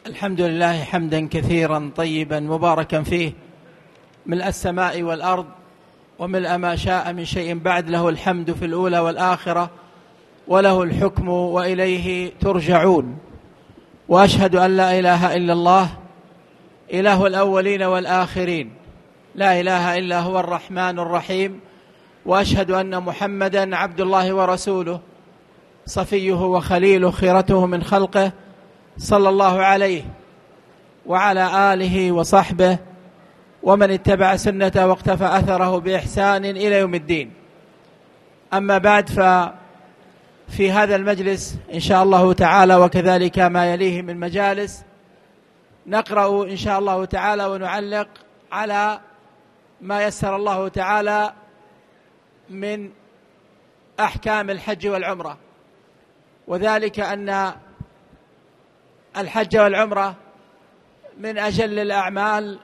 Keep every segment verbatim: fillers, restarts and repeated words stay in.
الحمد لله حمدا كثيرا طيبا مباركا فيه، ملء السماء والأرض وملء ما شاء من شيء بعد. له الحمد في الأولى والآخرة، وله الحكم وإليه ترجعون. وأشهد أن لا إله إلا الله، إله الأولين والآخرين، لا إله إلا هو الرحمن الرحيم. وأشهد أن محمدا عبد الله ورسوله، صفيه وخليله، خيرته من خلقه، صلى الله عليه وعلى آله وصحبه ومن اتبع سنته واقتفى أثره بإحسان إلى يوم الدين. أما بعد، ففي هذا المجلس إن شاء الله تعالى وكذلك ما يليه من مجالس نقرأ إن شاء الله تعالى ونعلق على ما يسر الله تعالى من أحكام الحج والعمرة، وذلك أن الحج والعمرة من أجل الأعمال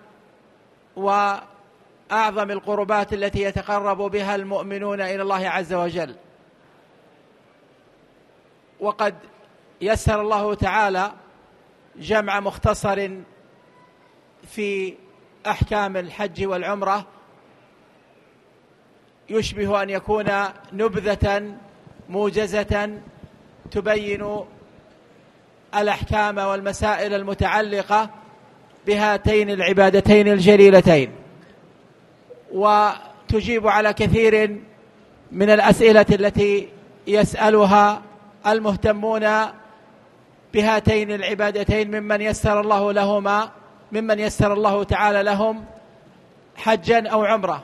وأعظم القربات التي يتقرب بها المؤمنون إلى الله عز وجل. وقد يسر الله تعالى جمع مختصر في أحكام الحج والعمرة يشبه أن يكون نبذة موجزة تبين الأحكام والمسائل المتعلقة بهاتين العبادتين الجليلتين، وتجيب على كثير من الأسئلة التي يسألها المهتمون بهاتين العبادتين ممن يسر الله لهما ممن يسر الله تعالى لهم حجا أو عمرة.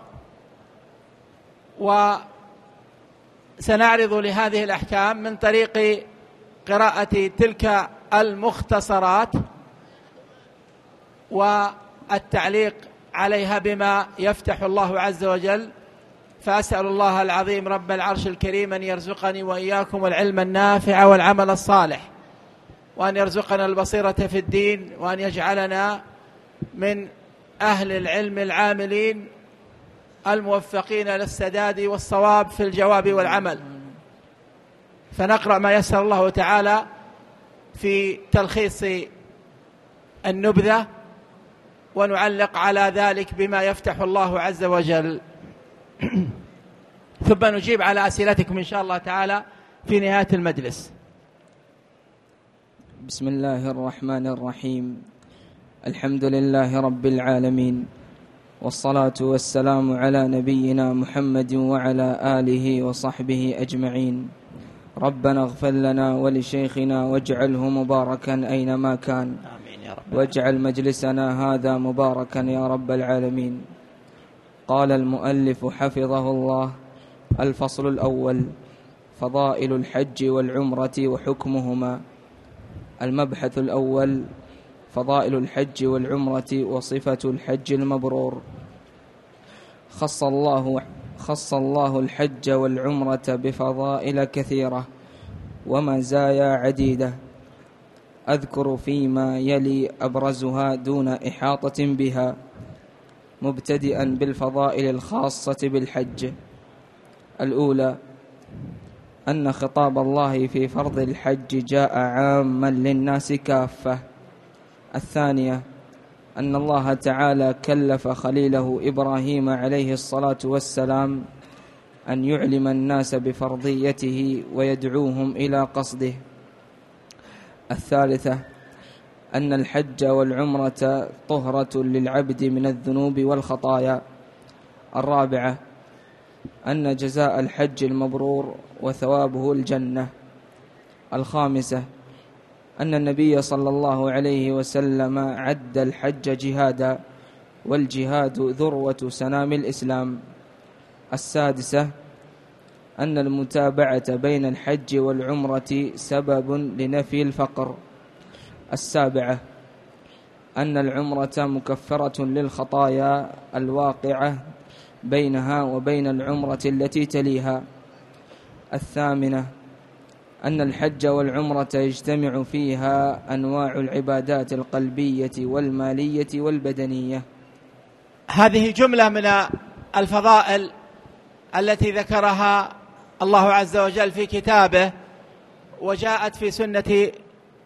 وسنعرض لهذه الأحكام من طريق قراءة تلك المختصرات والتعليق عليها بما يفتح الله عز وجل. فأسأل الله العظيم رب العرش الكريم أن يرزقني وإياكم العلم النافع والعمل الصالح، وأن يرزقنا البصيرة في الدين، وأن يجعلنا من أهل العلم العاملين الموفقين للسداد والصواب في الجواب والعمل. فنقرأ ما يسر الله تعالى في تلخيص النبذة، ونعلق على ذلك بما يفتح الله عز وجل، ثم نجيب على أسئلتكم إن شاء الله تعالى في نهاية المجلس. بسم الله الرحمن الرحيم. الحمد لله رب العالمين، والصلاة والسلام على نبينا محمد وعلى آله وصحبه أجمعين. ربنا اغفر لنا ولشيخنا واجعله مباركا أينما كان، واجعل مجلسنا هذا مباركا يا رب العالمين. قال المؤلف حفظه الله: الفصل الأول: فضائل الحج والعمرة وحكمهما. المبحث الأول: فضائل الحج والعمرة وصفة الحج المبرور. خص الله خص الله الحج والعمرة بفضائل كثيرة ومزايا عديدة، أذكر فيما يلي أبرزها دون إحاطة بها، مبتدئا بالفضائل الخاصة بالحج. الأولى: أن خطاب الله في فرض الحج جاء عاما للناس كافة. الثانية: أن الله تعالى كلف خليله إبراهيم عليه الصلاة والسلام أن يعلم الناس بفرضيته ويدعوهم إلى قصده. الثالثة: أن الحج والعمرة طهرة للعبد من الذنوب والخطايا. الرابعة: أن جزاء الحج المبرور وثوابه الجنة. الخامسة: أن النبي صلى الله عليه وسلم عد الحج جهادا، والجهاد ذروة سنام الإسلام. السادسة: أن المتابعة بين الحج والعمرة سبب لنفي الفقر. السابعة: أن العمرة مكفرة للخطايا الواقعة بينها وبين العمرة التي تليها. الثامنة: أن الحج والعمرة يجتمع فيها أنواع العبادات القلبية والمالية والبدنية. هذه جملة من الفضائل التي ذكرها الله عز وجل في كتابه، وجاءت في سنة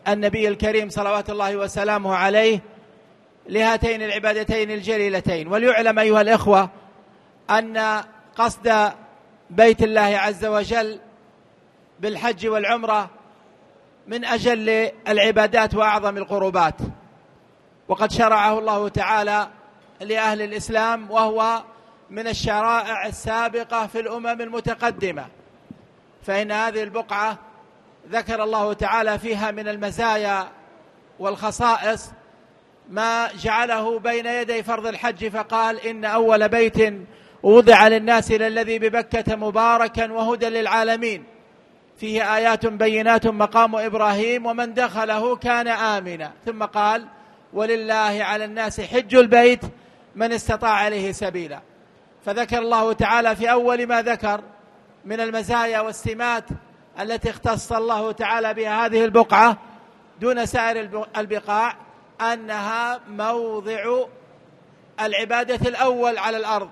النبي الكريم صلوات الله وسلامه عليه لهاتين العبادتين الجليلتين. وليعلم أيها الإخوة أن قصد بيت الله عز وجل بالحج والعمرة من أجل العبادات وأعظم القربات، وقد شرعه الله تعالى لأهل الإسلام، وهو من الشرائع السابقة في الأمم المتقدمة. فإن هذه البقعة ذكر الله تعالى فيها من المزايا والخصائص ما جعله بين يدي فرض الحج، فقال: إن أول بيت وضع للناس للذي ببكة مباركا وهدى للعالمين فيه آيات بينات مقام إبراهيم ومن دخله كان آمنا. ثم قال: ولله على الناس حج البيت من استطاع إليه سبيلا. فذكر الله تعالى في أول ما ذكر من المزايا والسمات التي اختص الله تعالى بها هذه البقعة دون سائر البقاع أنها موضع العبادة الأول على الأرض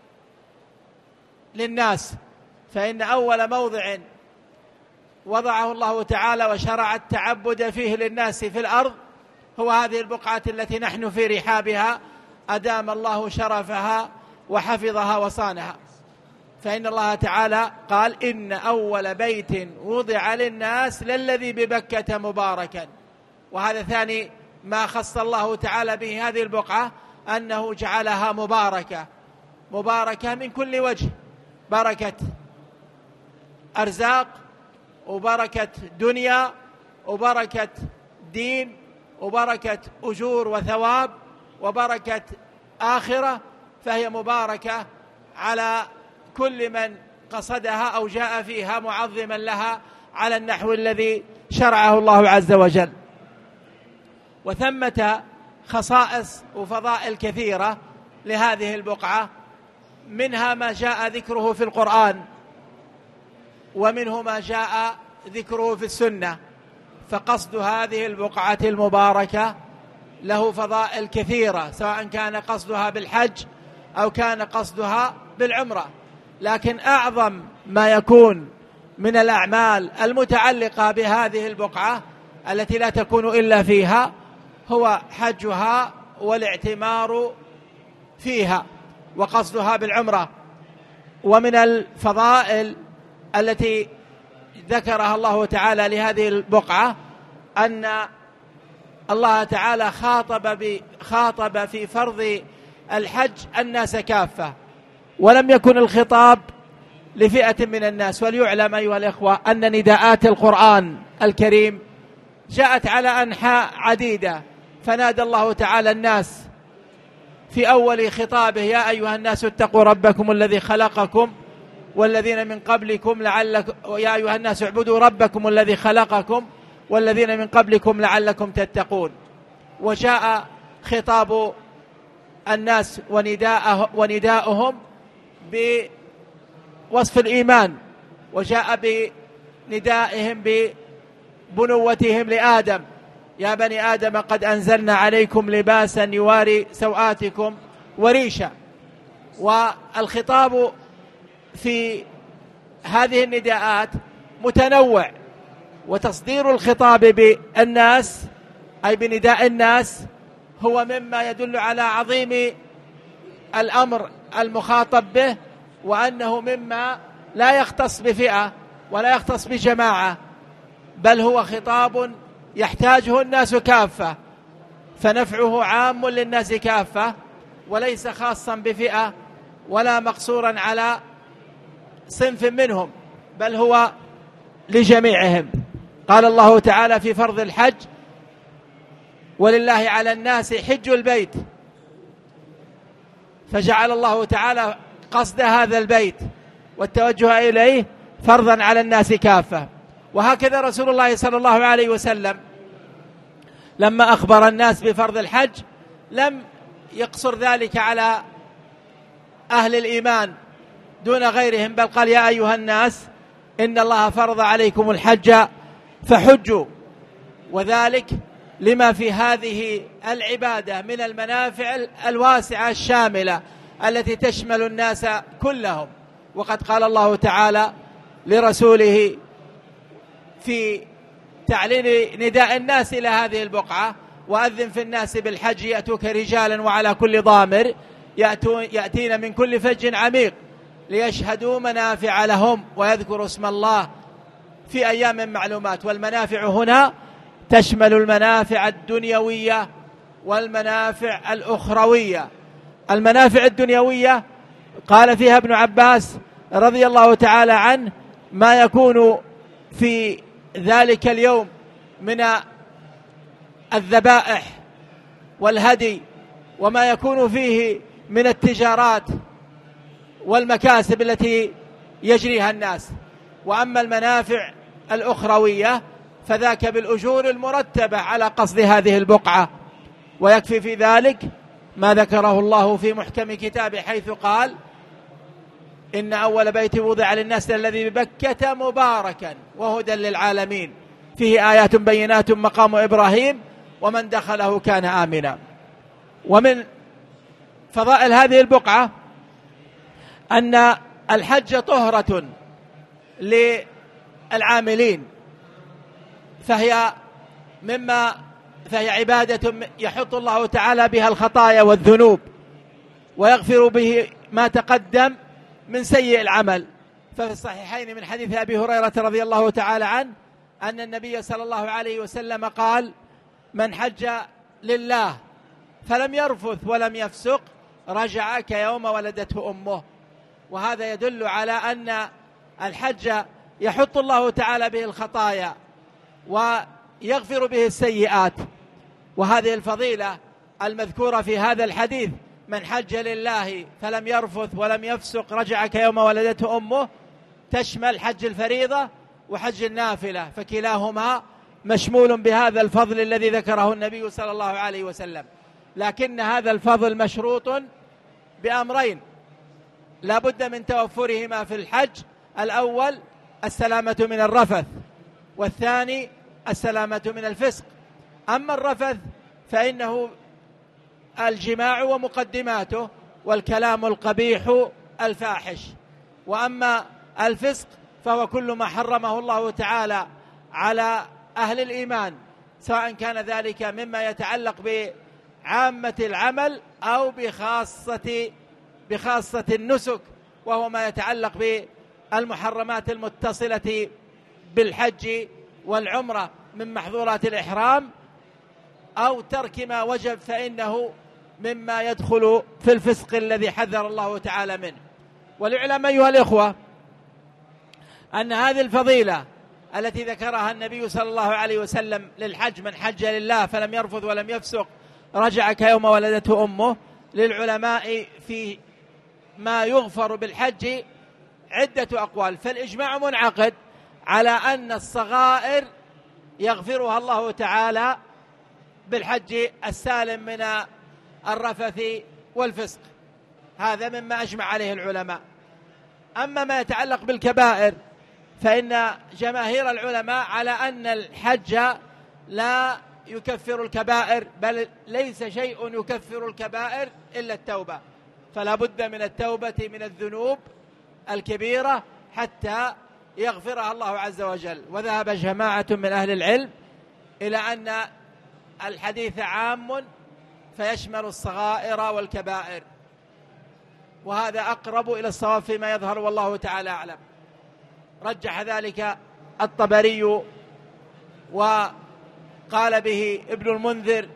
للناس. فإن أول موضع وضعه الله تعالى وشرع التعبد فيه للناس في الأرض هو هذه البقعة التي نحن في رحابها، أدام الله شرفها وحفظها وصانها. فإن الله تعالى قال: إن أول بيت وضع للناس للذي ببكة مباركا. وهذا ثاني ما خص الله تعالى به هذه البقعة، أنه جعلها مباركة، مباركة من كل وجه، بركة أرزاق وبركة دنيا وبركة دين وبركة أجور وثواب وبركة آخرة، فهي مباركة على كل من قصدها أو جاء فيها معظما لها على النحو الذي شرعه الله عز وجل. وثمة خصائص وفضائل كثيرة لهذه البقعة، منها ما جاء ذكره في القرآن ومنه ما جاء ذكره في السنة. فقصد هذه البقعة المباركة له فضائل كثيرة، سواء كان قصدها بالحج أو كان قصدها بالعمرة. لكن أعظم ما يكون من الأعمال المتعلقة بهذه البقعة التي لا تكون إلا فيها هو حجها والاعتمار فيها وقصدها بالعمرة. ومن الفضائل التي ذكرها الله تعالى لهذه البقعة أن الله تعالى خاطب خاطب في فرض الحج الناس كافة، ولم يكن الخطاب لفئة من الناس. وليعلم أيها الإخوة أن نداءات القرآن الكريم جاءت على أنحاء عديدة، فنادى الله تعالى الناس في أول خطابه: يا أيها الناس اتقوا ربكم الذي خلقكم والذين من قبلكم لعلكم يا أيها الناس اعبدوا ربكم الذي خلقكم والذين من قبلكم لعلكم تتقون. وجاء خطاب الناس ونداءه ونداؤهم بوصف الإيمان، وجاء بندائهم ببنوتهم لآدم: يا بني آدم قد أنزلنا عليكم لباسا يواري سوآتكم وريشا. والخطاب في هذه النداءات متنوع، وتصدير الخطاب بالناس أي بنداء الناس هو مما يدل على عظيم الأمر المخاطب به، وأنه مما لا يختص بفئة ولا يختص بجماعة، بل هو خطاب يحتاجه الناس كافة، فنفعه عام للناس كافة وليس خاصا بفئة ولا مقصورا على صنف منهم، بل هو لجميعهم. قال الله تعالى في فرض الحج: ولله على الناس حج البيت. فجعل الله تعالى قصد هذا البيت والتوجه إليه فرضا على الناس كافة. وهكذا رسول الله صلى الله عليه وسلم لما أخبر الناس بفرض الحج لم يقصر ذلك على أهل الإيمان دون غيرهم، بل قال: يا أيها الناس إن الله فرض عليكم الحج فحجوا. وذلك لما في هذه العبادة من المنافع الواسعة الشاملة التي تشمل الناس كلهم. وقد قال الله تعالى لرسوله في تعليل نداء الناس إلى هذه البقعة: وأذن في الناس بالحج يأتوك رجالا وعلى كل ضامر يأتين من كل فج عميق ليشهدوا منافع لهم ويذكروا اسم الله في أيام معلومات. والمنافع هنا تشمل المنافع الدنيوية والمنافع الأخروية. المنافع الدنيوية قال فيها ابن عباس رضي الله تعالى عنه: ما يكون في ذلك اليوم من الذبائح والهدي وما يكون فيه من التجارات والمكاسب التي يجريها الناس. وأما المنافع الأخروية فذاك بالأجور المرتبة على قصد هذه البقعة. ويكفي في ذلك ما ذكره الله في محكم كتابه حيث قال: إن أول بيت وضع للناس الذي ببكة مباركا وهدى للعالمين فيه آيات بينات مقام إبراهيم ومن دخله كان آمنا. ومن فضائل هذه البقعة أن الحج طهرة للعاملين، فهي مما فهي عبادة يحط الله تعالى بها الخطايا والذنوب ويغفر به ما تقدم من سيء العمل. ففي الصحيحين من حديث أبي هريرة رضي الله تعالى عنه أن النبي صلى الله عليه وسلم قال: من حج لله فلم يرفث ولم يفسق رجع كيوم ولدته أمه. وهذا يدل على أن الحج يحط الله تعالى به الخطايا ويغفر به السيئات. وهذه الفضيلة المذكورة في هذا الحديث: من حج لله فلم يرفث ولم يفسق رجع كيوم ولدته أمه، تشمل حج الفريضة وحج النافلة، فكلاهما مشمول بهذا الفضل الذي ذكره النبي صلى الله عليه وسلم. لكن هذا الفضل مشروط بأمرين لا بد من توفرهما في الحج: الأول السلامة من الرفث، والثاني السلامة من الفسق. أما الرفث فإنه الجماع ومقدماته والكلام القبيح الفاحش، وأما الفسق فهو كل ما حرمه الله تعالى على أهل الإيمان، سواء كان ذلك مما يتعلق بعامة العمل أو بخاصة بخاصة النسك، وهو ما يتعلق بالمحرمات المتصلة بالحج والعمرة من محظورات الإحرام، أو ترك ما وجب فإنه مما يدخل في الفسق الذي حذر الله تعالى منه. ولعلم أيها الإخوة أن هذه الفضيلة التي ذكرها النبي صلى الله عليه وسلم للحج: من حج لله فلم يرفث ولم يفسق رجع كيوم ولدته أمه، للعلماء في ما يغفر بالحج عدة أقوال. فالإجماع منعقد على أن الصغائر يغفرها الله تعالى بالحج السالم من الرفث والفسق، هذا مما أجمع عليه العلماء. أما ما يتعلق بالكبائر فإن جماهير العلماء على أن الحج لا يكفر الكبائر، بل ليس شيء يكفر الكبائر إلا التوبة، فلا بد من التوبة من الذنوب الكبيرة حتى يغفرها الله عز وجل. وذهب جماعة من أهل العلم إلى أن الحديث عام فيشمل الصغائر والكبائر، وهذا أقرب إلى الصواب فيما يظهر والله تعالى أعلم. رجح ذلك الطبري وقال به ابن المنذر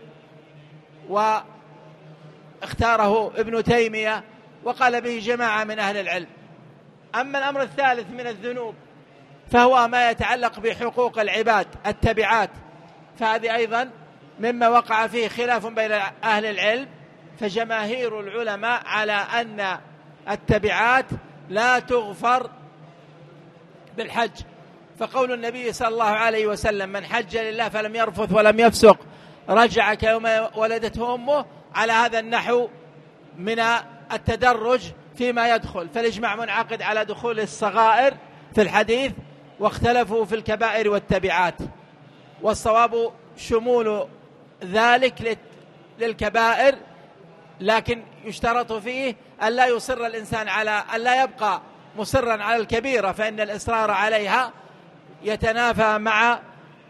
واختاره ابن تيمية وقال به جماعة من أهل العلم. أما الأمر الثالث من الذنوب فهو ما يتعلق بحقوق العباد التبعات، فهذه أيضا مما وقع فيه خلاف بين أهل العلم، فجماهير العلماء على أن التبعات لا تغفر بالحج. فقول النبي صلى الله عليه وسلم: من حج لله فلم يرفث ولم يفسق رجع كيوم ولدته أمه، على هذا النحو من التدرج فيما يدخل. فالإجماع منعقد على دخول الصغائر في الحديث، واختلفوا في الكبائر والتبعات، والصواب شمول ذلك للكبائر، لكن يشترط فيه أن لا يصر الإنسان على أن لا يبقى مصرا على الكبيرة، فإن الإصرار عليها يتنافى مع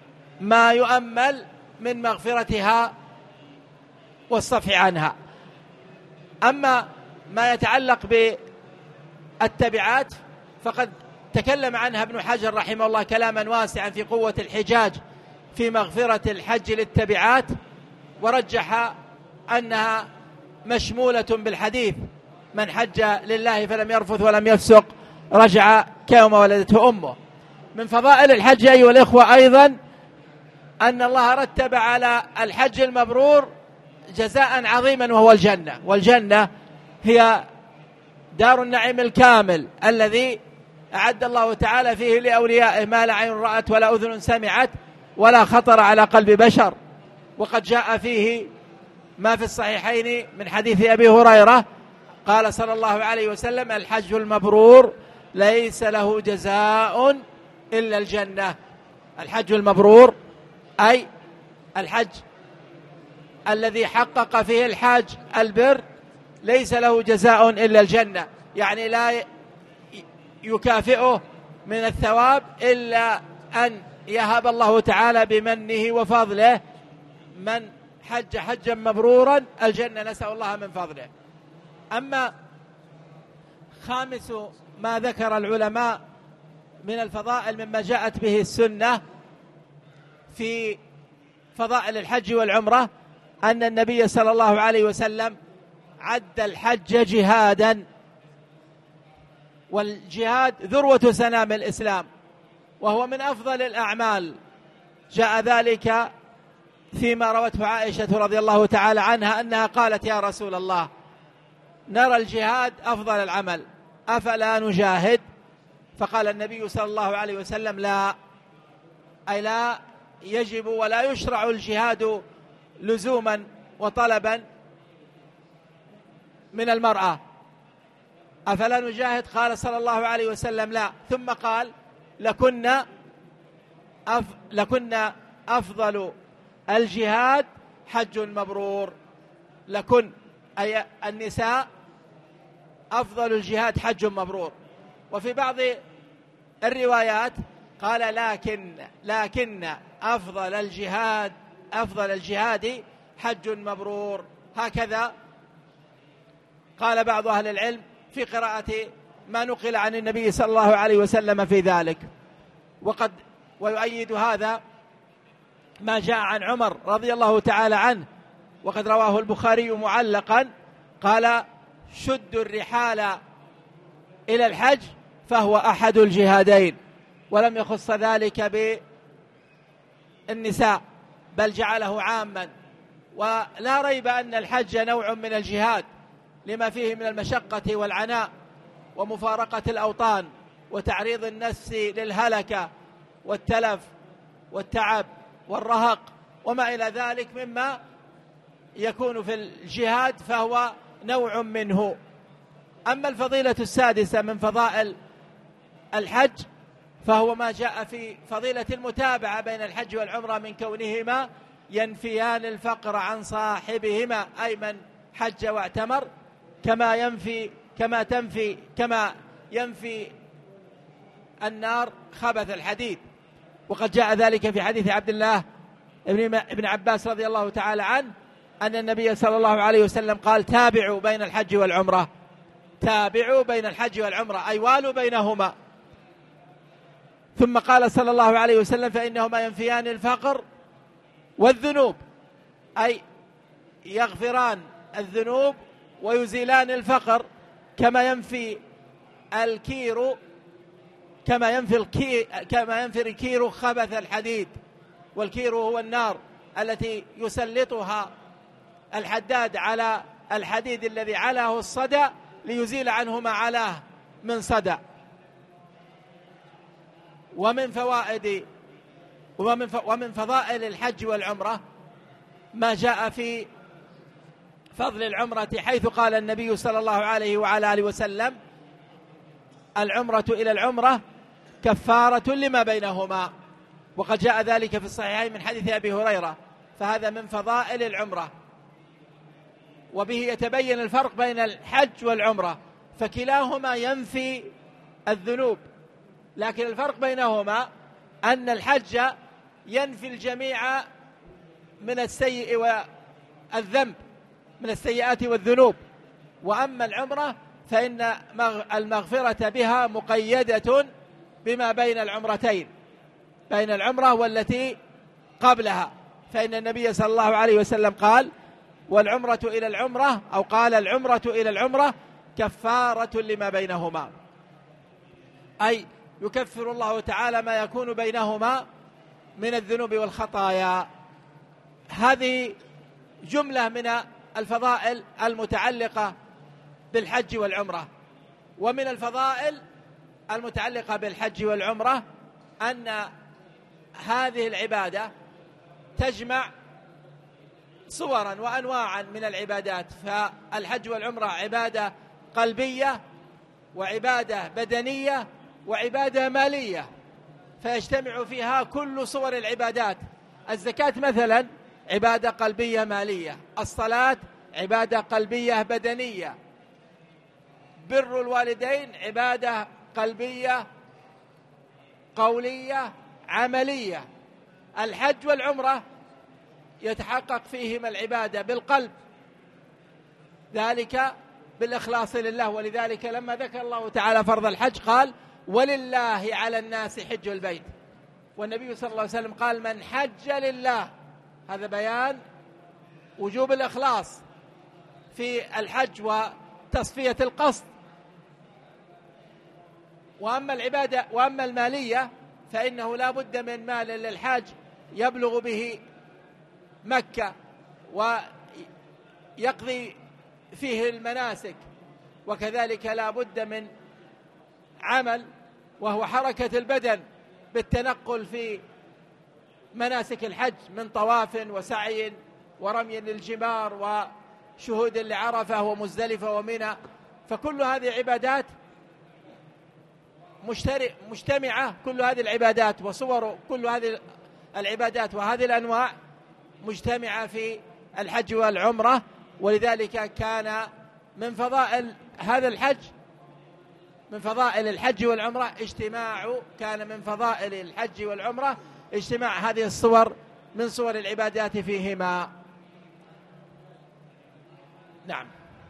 ما يؤمل من مغفرتها والصفح عنها. أما ما يتعلق بالتبعات فقد تكلم عنها ابن حجر رحمه الله كلاما واسعا في قوة الحجاج في مغفرة الحج للتبعات، ورجح أنها مشمولة بالحديث: من حج لله فلم يرفث ولم يفسق رجع كيوم ولدته أمه. من فضائل الحج أيها الإخوة أيضا أن الله رتب على الحج المبرور جزاء عظيما وهو الجنة، والجنة هي دار النعيم الكامل الذي أعد الله تعالى فيه لأوليائه ما لا عين رأت ولا أذن سمعت ولا خطر على قلب بشر. وقد جاء فيه ما في الصحيحين من حديث أبي هريرة قال صلى الله عليه وسلم: الحج المبرور ليس له جزاء إلا الجنة. الحج المبرور أي الحج الذي حقق فيه الحاج البر ليس له جزاء إلا الجنة، يعني لا يكافئه من الثواب إلا أن يهب الله تعالى بمنه وفضله من حج حجا مبرورا الجنة، نسأل الله من فضله. أما خامس ما ذكر العلماء من الفضائل مما جاءت به السنة في فضائل الحج والعمرة أن النبي صلى الله عليه وسلم عد الحج جهادا، والجهاد ذروة سنام الإسلام وهو من أفضل الأعمال. جاء ذلك فيما روته عائشة رضي الله تعالى عنها أنها قالت: يا رسول الله، نرى الجهاد أفضل العمل، أفلا نجاهد؟ فقال النبي صلى الله عليه وسلم: لا، أي لا يجب ولا يشرع الجهاد لزوما وطلبا من المرأة. أفلا نجاهد؟ قال صلى الله عليه وسلم: لا. ثم قال: لكنا أف... لكنا أفضل الجهاد حج مبرور. لكن أي النساء أفضل الجهاد حج مبرور. وفي بعض الروايات قال: لكن لكن أفضل الجهاد أفضل الجهاد حج مبرور. هكذا قال بعض أهل العلم في قراءة ما نقل عن النبي صلى الله عليه وسلم في ذلك. وقد ويؤيد هذا ما جاء عن عمر رضي الله تعالى عنه، وقد رواه البخاري معلقا، قال: شدوا الرحال إلى الحج فهو أحد الجهادين. ولم يخص ذلك بالنساء بل جعله عاما. ولا ريب أن الحج نوع من الجهاد لما فيه من المشقة والعناء ومفارقة الأوطان وتعريض النفس للهلكة والتلف والتعب والرهق وما إلى ذلك مما يكون في الجهاد، فهو نوع منه. أما الفضيلة السادسة من فضائل الحج فهو ما جاء في فضيلة المتابعة بين الحج والعمرة من كونهما ينفيان الفقر عن صاحبهما، أي من حج واعتمر كما ينفي كما تنفي كما ينفي النار خبث الحديد. وقد جاء ذلك في حديث عبد الله ابن عباس رضي الله تعالى عنه أن النبي صلى الله عليه وسلم قال: تابعوا بين الحج والعمرة، تابعوا بين الحج والعمرة، أي والوا بينهما. ثم قال صلى الله عليه وسلم: فإنهما ينفيان الفقر والذنوب، أي يغفران الذنوب ويزيلان الفقر، كما ينفي الكير كما ينفي الكير كما ينفي الكير خبث الحديد. والكير هو النار التي يسلطها الحداد على الحديد الذي علاه الصدى ليزيل عنه ما علاه من صدى. ومن فوائد ومن ومن فضائل الحج والعمرة ما جاء في فضل العمرة، حيث قال النبي صلى الله عليه وعلى آله وسلم: العمرة إلى العمرة كفارة لما بينهما. وقد جاء ذلك في الصحيحين من حديث أبي هريرة، فهذا من فضائل العمرة. وبه يتبين الفرق بين الحج والعمرة، فكلاهما ينفي الذنوب، لكن الفرق بينهما أن الحج ينفي الجميع من السيء والذنب، من السيئات والذنوب. وأما العمرة فإن المغفرة بها مقيدة بما بين العمرتين، بين العمرة والتي قبلها، فإن النبي صلى الله عليه وسلم قال: والعمرة إلى العمرة، أو قال: العمرة إلى العمرة كفارة لما بينهما، أي يكفر الله تعالى ما يكون بينهما من الذنوب والخطايا. هذه جملة من الفضائل المتعلقة بالحج والعمرة. ومن الفضائل المتعلقة بالحج والعمرة أن هذه العبادة تجمع صورا وأنواعا من العبادات، فالحج والعمرة عبادة قلبية وعبادة بدنية وعبادة مالية، فيجتمع فيها كل صور العبادات. الزكاة مثلا عبادة قلبية مالية، الصلاة عبادة قلبية بدنية، بر الوالدين عبادة قلبية قولية عملية. الحج والعمرة يتحقق فيهما العبادة بالقلب، ذلك بالإخلاص لله. ولذلك لما ذكر الله تعالى فرض الحج قال: ولله على الناس حج البيت. والنبي صلى الله عليه وسلم قال: من حج لله. هذا بيان وجوب الإخلاص في الحج وتصفية القصد. وأما العبادة وأما المالية فإنه لا بد من مال للحاج يبلغ به مكة ويقضي فيه المناسك، وكذلك لا بد من عمل وهو حركة البدن بالتنقل في مناسك الحج من طواف وسعي ورمي للجمار وشهود لعرفة ومزدلفة ومنى. فكل هذه عبادات مجتمعة، كل هذه العبادات وصور كل هذه العبادات وهذه الأنواع مجتمعة في الحج والعمرة. ولذلك كان من فضائل هذا الحج، من فضائل الحج والعمرة اجتماع كان من فضائل الحج والعمرة اجتماع هذه الصور من صور العبادات فيهما. نعم.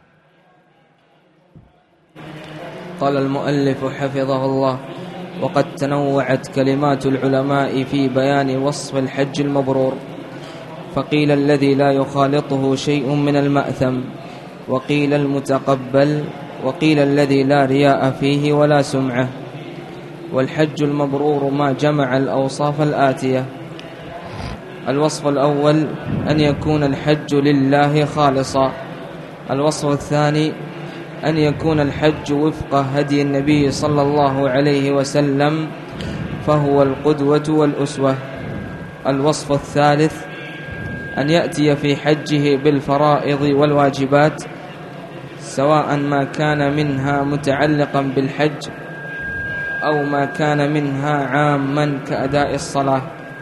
قال المؤلف حفظه الله: وقد تنوعت كلمات العلماء في بيان وصف الحج المبرور، فقيل الذي لا يخالطه شيء من المأثم، وقيل المتقبل، وقيل الذي لا رياء فيه ولا سمعة. والحج المبرور ما جمع الأوصاف الآتية: الوصف الأول أن يكون الحج لله خالصا. الوصف الثاني أن يكون الحج وفق هدي النبي صلى الله عليه وسلم، فهو القدوة والأسوة. الوصف الثالث أن يأتي في حجه بالفرائض والواجبات، سواء ما كان منها متعلقا بالحج أو ما كان منها عاما كأداء الصلاة.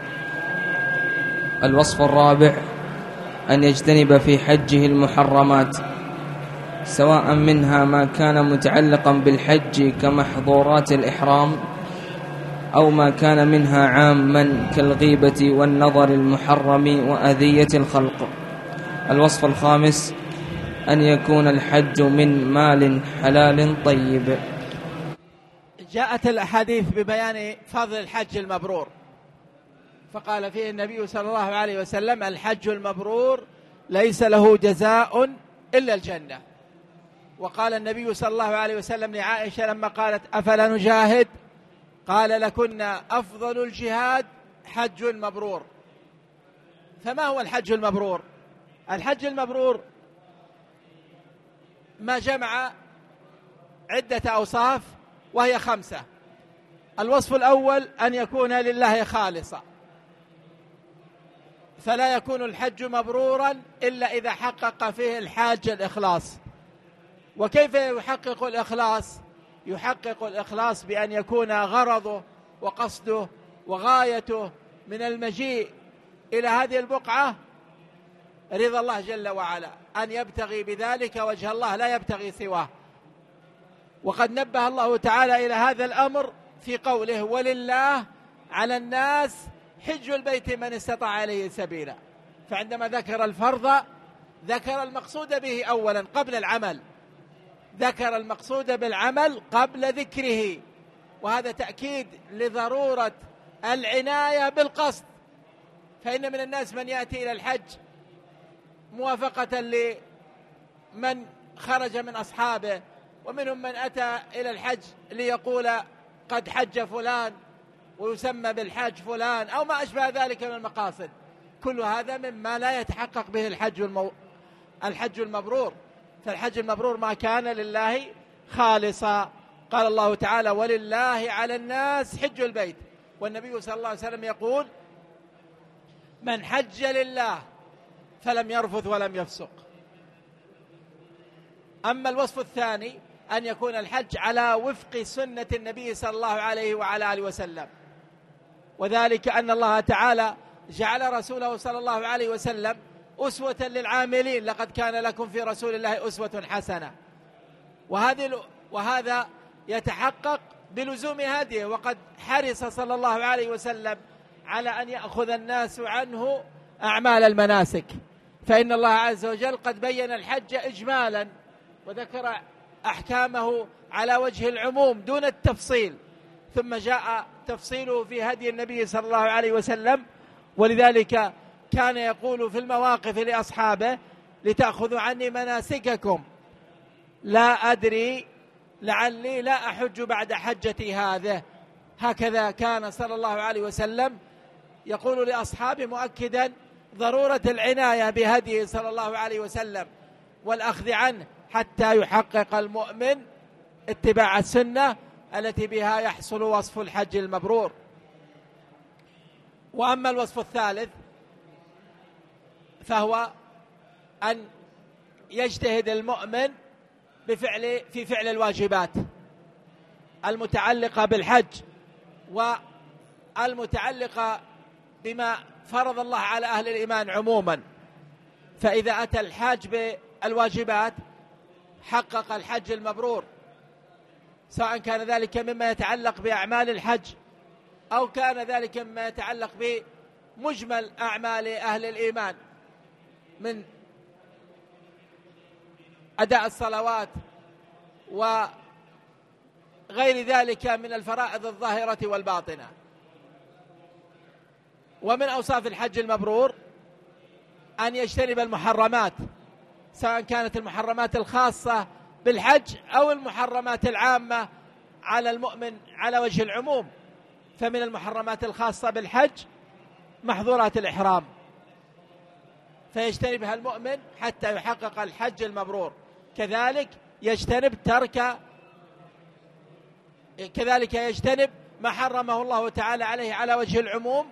الوصف الرابع أن يجتنب في حجه المحرمات، سواء منها ما كان متعلقا بالحج كمحظورات الإحرام أو ما كان منها عاما كالغيبة والنظر المحرم وأذية الخلق. الوصف الخامس أن يكون الحج من مال حلال طيب. جاءت الأحاديث ببيان فضل الحج المبرور، فقال فيه النبي صلى الله عليه وسلم: الحج المبرور ليس له جزاء إلا الجنة. وقال النبي صلى الله عليه وسلم لعائشة لما قالت: أفلا نجاهد؟ قال: لكنا أفضل الجهاد حج مبرور. فما هو الحج المبرور؟ الحج المبرور ما جمع عدة أوصاف وهي خمسة. الوصف الأول أن يكون لله خالصا، فلا يكون الحج مبرورا إلا إذا حقق فيه الحاج الإخلاص. وكيف يحقق الإخلاص؟ يحقق الإخلاص بأن يكون غرضه وقصده وغايته من المجيء إلى هذه البقعة رضا الله جل وعلا، أن يبتغي بذلك وجه الله لا يبتغي سواه. وقد نبه الله تعالى إلى هذا الأمر في قوله: ولله على الناس حجوا البيت من استطاع إليه سبيلا. فعندما ذكر الفرض ذكر المقصود به أولا قبل العمل، ذكر المقصود بالعمل قبل ذكره، وهذا تأكيد لضرورة العناية بالقصد. فإن من الناس من يأتي إلى الحج موافقة لمن خرج من أصحابه، ومنهم من أتى إلى الحج ليقول قد حج فلان ويسمى بالحج فلان أو ما أشبه ذلك من المقاصد. كل هذا مما لا يتحقق به الحج المو... الحج المبرور. فالحج المبرور ما كان لله خالصا. قال الله تعالى ولله على الناس حج البيت، والنبي صلى الله عليه وسلم يقول من حج لله فلم يرفث ولم يفسق. أما الوصف الثاني أن يكون الحج على وفق سنة النبي صلى الله عليه وعلى آله وسلم، وذلك أن الله تعالى جعل رسوله صلى الله عليه وسلم أسوة للعاملين، لقد كان لكم في رسول الله أسوة حسنة. وهذه وهذا يتحقق بلزوم هديه، وقد حرص صلى الله عليه وسلم على أن يأخذ الناس عنه أعمال المناسك، فإن الله عز وجل قد بين الحج إجمالا وذكر أحكامه على وجه العموم دون التفصيل، ثم جاء تفصيله في هدي النبي صلى الله عليه وسلم. ولذلك كان يقول في المواقف لأصحابه لتأخذوا عني مناسككم لا أدري لعلي لا أحج بعد حجتي هذه. هكذا كان صلى الله عليه وسلم يقول لأصحابه مؤكدا ضرورة العناية بهديه صلى الله عليه وسلم والأخذ عنه حتى يحقق المؤمن اتباع السنة التي بها يحصل وصف الحج المبرور. وأما الوصف الثالث فهو أن يجتهد المؤمن بفعل في فعل الواجبات المتعلقة بالحج والمتعلقة بما فرض الله على أهل الإيمان عموما. فإذا أتى الحاج بالواجبات حقق الحج المبرور، سواء كان ذلك مما يتعلق بأعمال الحج أو كان ذلك مما يتعلق بمجمل أعمال أهل الإيمان من أداء الصلوات وغير ذلك من الفرائض الظاهرة والباطنة. ومن أوصاف الحج المبرور أن يجتنب المحرمات، سواء كانت المحرمات الخاصة بالحج أو المحرمات العامة على المؤمن على وجه العموم. فمن المحرمات الخاصة بالحج محظورات الإحرام، فيجتنبها المؤمن حتى يحقق الحج المبرور. كذلك يجتنب ترك كذلك يجتنب ما حرمه الله تعالى عليه على وجه العموم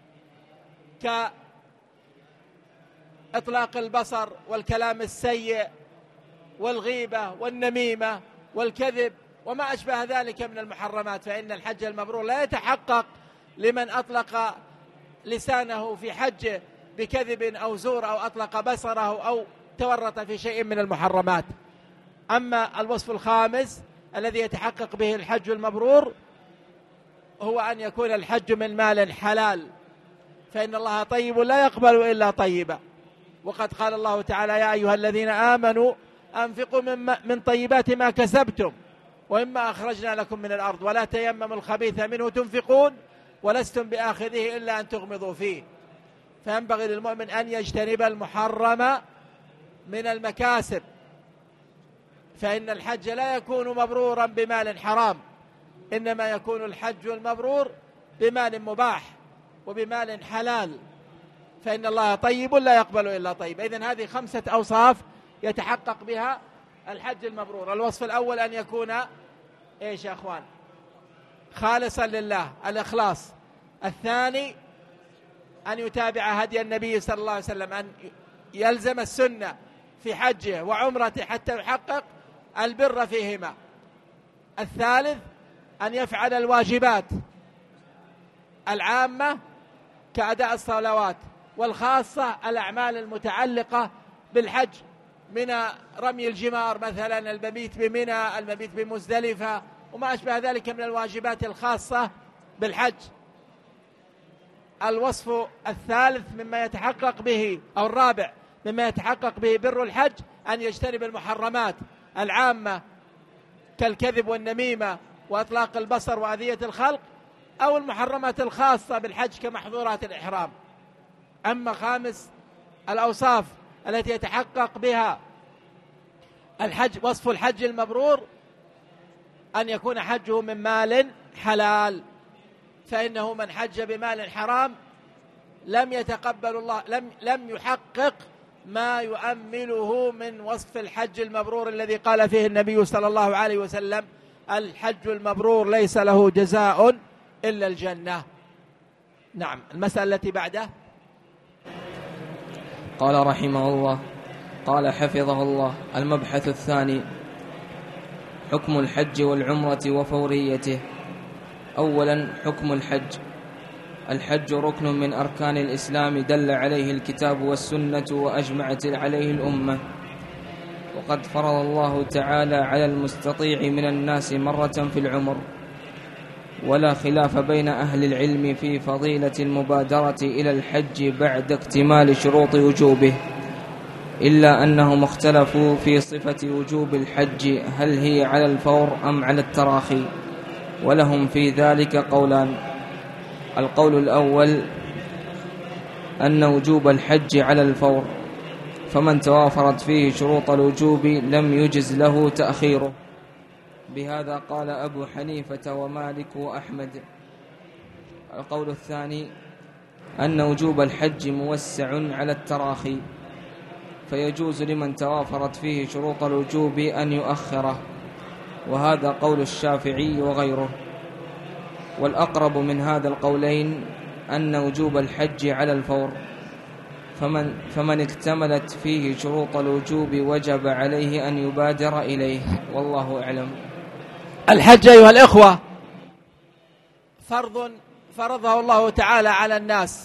كإطلاق البصر والكلام السيء والغيبة والنميمة والكذب وما أشبه ذلك من المحرمات. فإن الحج المبرور لا يتحقق لمن أطلق لسانه في حجه بكذب أو زور أو أطلق بصره أو تورط في شيء من المحرمات. أما الوصف الخامس الذي يتحقق به الحج المبرور هو أن يكون الحج من مال حلال، فإن الله طيب لا يقبل إلا طيبا. وقد قال الله تعالى يا أيها الذين آمنوا أنفقوا من, من طيبات ما كسبتم ومما أخرجنا لكم من الأرض ولا تيمموا الخبيث منه تنفقون ولستم بآخذه إلا أن تغمضوا فيه. فينبغي للمؤمن أن يجتنب المحرم من المكاسب، فإن الحج لا يكون مبرورا بمال حرام، إنما يكون الحج المبرور بمال مباح وبمال حلال، فإن الله طيب لا يقبل إلا طيب. إذن هذه خمسة أوصاف يتحقق بها الحج المبرور. الوصف الأول أن يكون إيش يا أخوان؟ خالصا لله، الإخلاص. الثاني أن يتابع هدي النبي صلى الله عليه وسلم، أن يلزم السنة في حجه وعمرته حتى يحقق البر فيهما. الثالث أن يفعل الواجبات العامة كأداء الصلوات، والخاصة الأعمال المتعلقة بالحج من رمي الجمار مثلا، المبيت بمنى، المبيت بمزدلفة وما أشبه ذلك من الواجبات الخاصة بالحج. الوصف الثالث مما يتحقق به، أو الرابع مما يتحقق به بر الحج، أن يجتنب المحرمات العامة كالكذب والنميمة وإطلاق البصر وأذية الخلق، أو المحرمات الخاصة بالحج كمحظورات الإحرام. أما خامس الأوصاف التي يتحقق بها الحج، وصف الحج المبرور، أن يكون حجه من مال حلال، فإنه من حج بمال حرام لم يتقبل الله لم لم يحقق ما يؤمله من وصف الحج المبرور الذي قال فيه النبي صلى الله عليه وسلم: الحج المبرور ليس له جزاء إلا الجنة. نعم. المسألة التي بعده. قال رحمه الله، قال حفظه الله: المبحث الثاني: حكم الحج والعمرة وفوريته. أولا، حكم الحج. الحج ركن من أركان الإسلام دل عليه الكتاب والسنة وأجمعت عليه الأمة، وقد فرض الله تعالى على المستطيع من الناس مرة في العمر، ولا خلاف بين أهل العلم في فضيلة المبادرة إلى الحج بعد اكتمال شروط وجوبه، إلا أنهم اختلفوا في صفة وجوب الحج، هل هي على الفور أم على التراخي، ولهم في ذلك قولان. القول الأول أن وجوب الحج على الفور، فمن توافرت فيه شروط الوجوب لم يجز له تأخيره، بهذا قال أبو حنيفة ومالك وأحمد. القول الثاني أن وجوب الحج موسع على التراخي، فيجوز لمن توافرت فيه شروط الوجوب أن يؤخره، وهذا قول الشافعي وغيره. والأقرب من هذا القولين أن وجوب الحج على الفور، فمن, فمن اكتملت فيه شروط الوجوب وجب عليه أن يبادر إليه، والله أعلم. الحج أيها الإخوة فرض فرضه الله تعالى على الناس،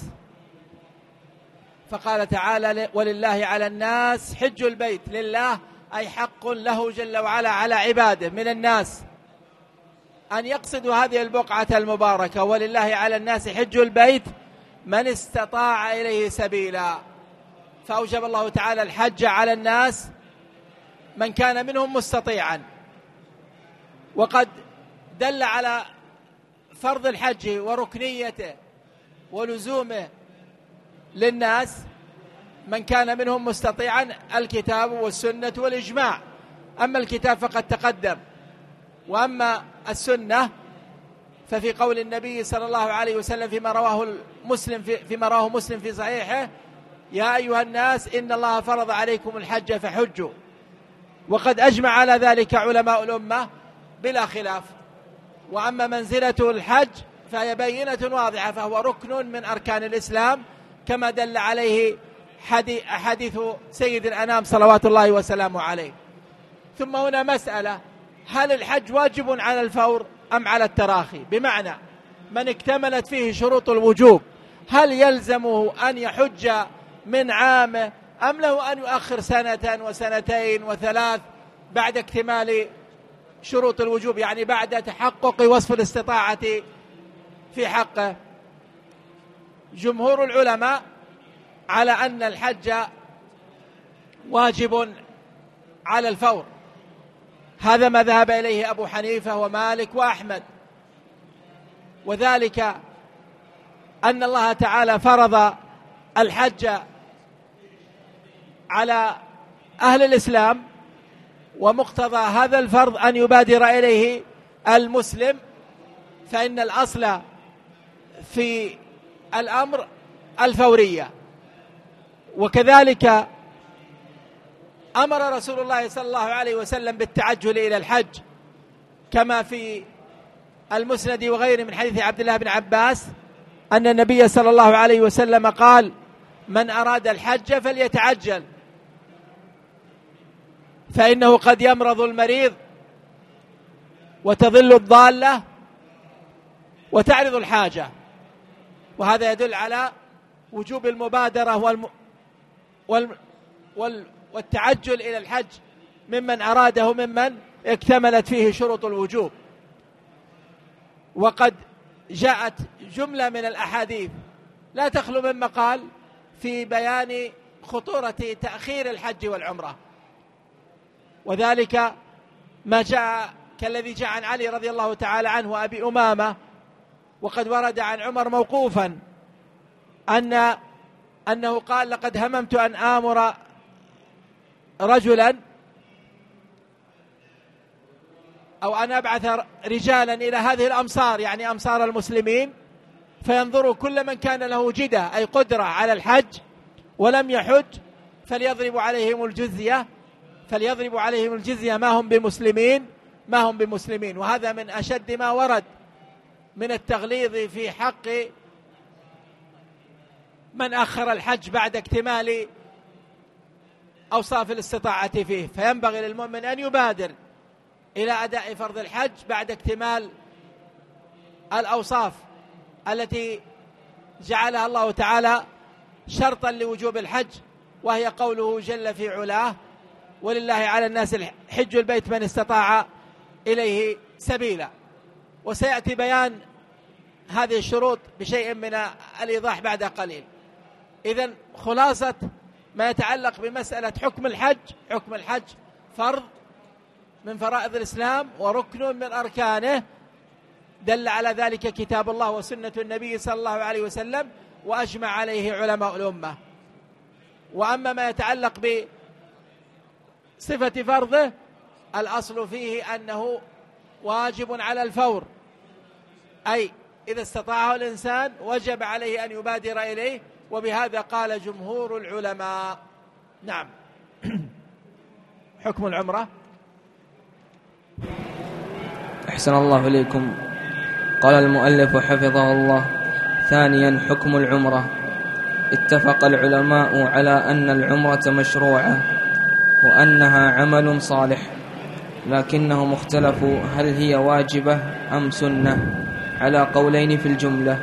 فقال تعالى: ولله على الناس حج البيت. لله أي حق له جل وعلا على عباده من الناس أن يقصدوا هذه البقعة المباركة. ولله على الناس حج البيت من استطاع إليه سبيلا، فأوجب الله تعالى الحج على الناس من كان منهم مستطيعا. وقد دل على فرض الحج وركنيته ولزومه للناس من كان منهم مستطيعا الكتاب والسنة والإجماع. أما الكتاب فقد تقدم، وأما السنة ففي قول النبي صلى الله عليه وسلم فيما رواه مسلم في فيما رواه مسلم في صحيحه: يا أيها الناس إن الله فرض عليكم الحج فحجوا. وقد أجمع على ذلك علماء الأمة بلا خلاف. وأما منزلة الحج فهي بينة واضحة، فهو ركن من أركان الإسلام كما دل عليه حديث سيد الأنام صلوات الله وسلامه عليه. ثم هنا مسألة: هل الحج واجب على الفور أم على التراخي؟ بمعنى من اكتملت فيه شروط الوجوب هل يلزمه أن يحج من عامه أم له أن يؤخر سنة وسنتين وثلاث بعد اكتمال شروط الوجوب، يعني بعد تحقق وصف الاستطاعة في حقه؟ جمهور العلماء على أن الحج واجب على الفور، هذا ما ذهب إليه أبو حنيفة ومالك وأحمد، وذلك أن الله تعالى فرض الحج على أهل الإسلام، ومقتضى هذا الفرض أن يبادر إليه المسلم، فإن الأصل في الأمر الفورية. وكذلك أمر رسول الله صلى الله عليه وسلم بالتعجل إلى الحج، كما في المسند وغيره من حديث عبد الله بن عباس أن النبي صلى الله عليه وسلم قال: من أراد الحج فليتعجل، فإنه قد يمرض المريض وتضل الضالة وتعرض الحاجة. وهذا يدل على وجوب المبادرة والم... وال... وال... والتعجل إلى الحج ممن أراده ممن اكتملت فيه شروط الوجوب. وقد جاءت جملة من الأحاديث لا تخلو من مقال في بيان خطورة تأخير الحج والعمرة، وذلك ما جاء كالذي جاء عن علي رضي الله تعالى عنه وأبي أمامة، وقد ورد عن عمر موقوفا أن أنه قال: لقد هممت أن آمر رجلا أو أن أبعث رجالا إلى هذه الأمصار، يعني أمصار المسلمين، فينظروا كل من كان له جدة أي قدرة على الحج ولم يحج فليضرب عليهم الجزية فليضرب عليهم الجزية ما هم بمسلمين ما هم بمسلمين وهذا من أشد ما ورد من التغليظ في حق من أخر الحج بعد اكتمال أوصاف الاستطاعة فيه. فينبغي للمؤمن أن يبادر إلى أداء فرض الحج بعد اكتمال الأوصاف التي جعلها الله تعالى شرطا لوجوب الحج، وهي قوله جل في علاه: ولله على الناس حج البيت من استطاع إليه سبيلا. وسيأتي بيان هذه الشروط بشيء من الإيضاح بعد قليل. إذن خلاصة ما يتعلق بمسألة حكم الحج: حكم الحج فرض من فرائض الإسلام وركن من أركانه، دل على ذلك كتاب الله وسنة النبي صلى الله عليه وسلم، وأجمع عليه علماء الأمة. وأما ما يتعلق بصفة فرضه، الأصل فيه أنه واجب على الفور، أي إذا استطاعه الإنسان وجب عليه أن يبادر إليه، وبهذا قال جمهور العلماء. نعم. حكم العمرة. أحسن الله إليكم. قال المؤلف حفظه الله: ثانيا حكم العمرة. اتفق العلماء على أن العمرة مشروعة وأنها عمل صالح، لكنهم اختلفوا هل هي واجبة أم سنة، على قولين في الجملة.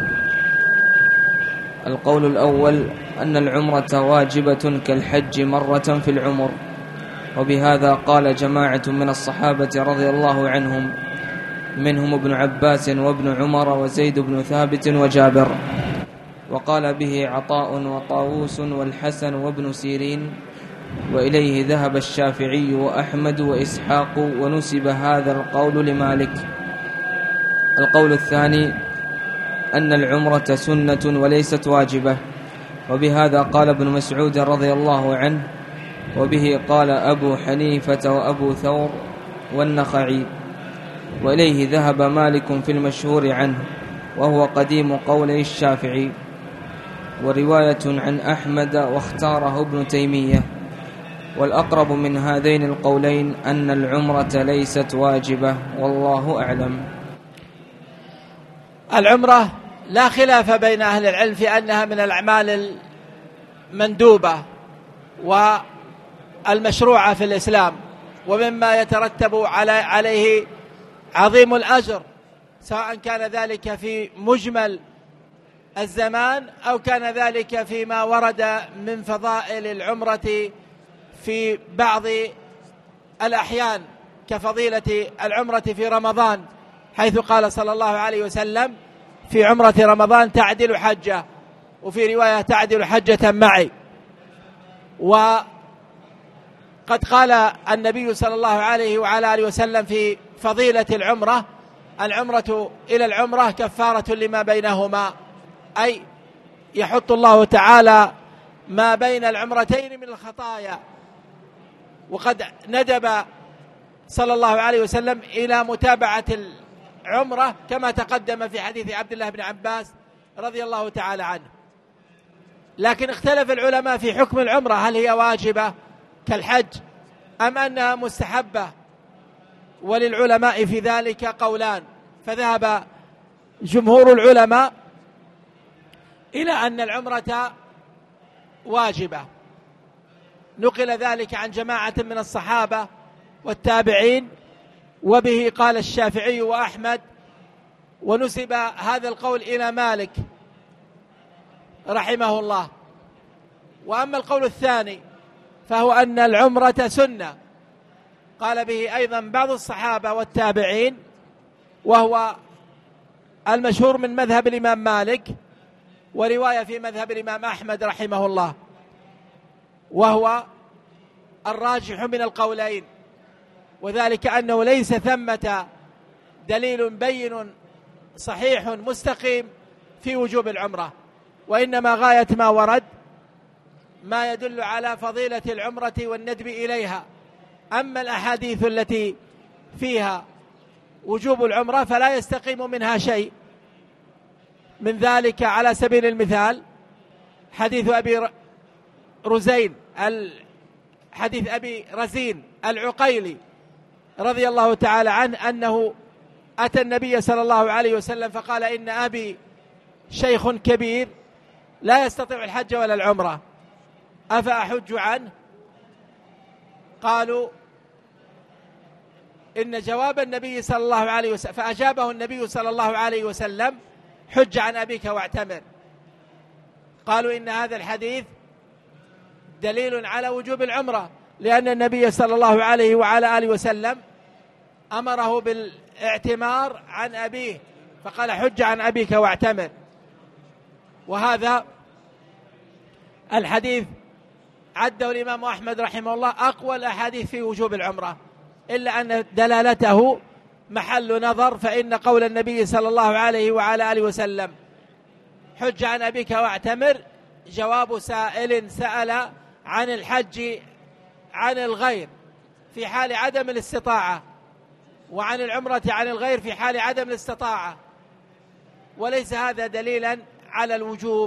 القول الأول أن العمرة واجبة كالحج مرة في العمر، وبهذا قال جماعة من الصحابة رضي الله عنهم، منهم ابن عباس وابن عمر وزيد بن ثابت وجابر. وقال به عطاء وطاووس والحسن وابن سيرين، وإليه ذهب الشافعي وأحمد وإسحاق، ونسب هذا القول لمالك. القول الثاني أن العمرة سنة وليست واجبة، وبهذا قال ابن مسعود رضي الله عنه، وبه قال أبو حنيفة وأبو ثور والنخعي، وإليه ذهب مالك في المشهور عنه، وهو قديم قولي الشافعي، ورواية عن أحمد واختاره ابن تيمية. والأقرب من هذين القولين أن العمرة ليست واجبة، والله أعلم. العمرة لا خلاف بين أهل العلم في أنها من الأعمال المندوبة والمشروعة في الإسلام، ومما يترتب عليه عظيم الأجر، سواء كان ذلك في مجمل الزمان أو كان ذلك فيما ورد من فضائل العمرة في بعض الأحيان، كفضيلة العمرة في رمضان، حيث قال صلى الله عليه وسلم: في عمرة رمضان تعدل حجة، وفي رواية تعدل حجة معي. وقد قال النبي صلى الله عليه وعلى آله وسلم في فضيلة العمرة: العمرة إلى العمرة كفارة لما بينهما، أي يحط الله تعالى ما بين العمرتين من الخطايا. وقد ندب صلى الله عليه وسلم إلى متابعة العمرة كما تقدم في حديث عبد الله بن عباس رضي الله تعالى عنه. لكن اختلف العلماء في حكم العمرة، هل هي واجبة كالحج أم أنها مستحبة؟ وللعلماء في ذلك قولان، فذهب جمهور العلماء إلى أن العمرة واجبة، نقل ذلك عن جماعة من الصحابة والتابعين، وبه قال الشافعي وأحمد، ونسب هذا القول إلى مالك رحمه الله. وأما القول الثاني فهو أن العمرة سنة، قال به أيضا بعض الصحابة والتابعين، وهو المشهور من مذهب الإمام مالك، ورواية في مذهب الإمام أحمد رحمه الله، وهو الراجح من القولين، وذلك أنه ليس ثمة دليل بين صحيح مستقيم في وجوب العمرة، وإنما غاية ما ورد ما يدل على فضيلة العمرة والندب إليها. أما الأحاديث التي فيها وجوب العمرة فلا يستقيم منها شيء. من ذلك على سبيل المثال حديث أبي رزين حديث أبي رزين العقيلي رضي الله تعالى عنه أنه أتى النبي صلى الله عليه وسلم فقال: إن أبي شيخ كبير لا يستطيع الحج ولا العمرة، أفأحج عنه؟ قالوا: إن جواب النبي صلى الله عليه وسلم، فأجابه النبي صلى الله عليه وسلم: حج عن أبيك واعتمر. قالوا: إن هذا الحديث دليل على وجوب العمرة، لأن النبي صلى الله عليه وعلى آله وسلم أمره بالاعتمار عن أبيه، فقال: حج عن أبيك واعتمر. وهذا الحديث عده الإمام أحمد رحمه الله أقوى الأحاديث في وجوب العمرة، إلا أن دلالته محل نظر، فإن قول النبي صلى الله عليه وعلى آله وسلم: حج عن أبيك واعتمر، جواب سائل سأل عن الحج عن الغير في حال عدم الاستطاعة، وعن العمرة عن الغير في حال عدم الاستطاعة، وليس هذا دليلا على الوجوب.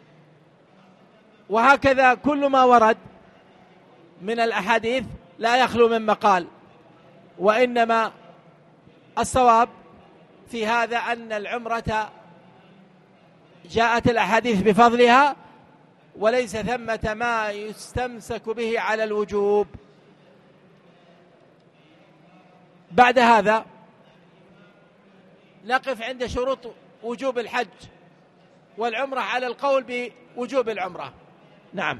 وهكذا كل ما ورد من الأحاديث لا يخلو من مقال، وإنما الصواب في هذا أن العمرة جاءت الأحاديث بفضلها، وليس ثمة ما يستمسك به على الوجوب. بعد هذا نقف عند شروط وجوب الحج والعمرة على القول بوجوب العمرة. نعم.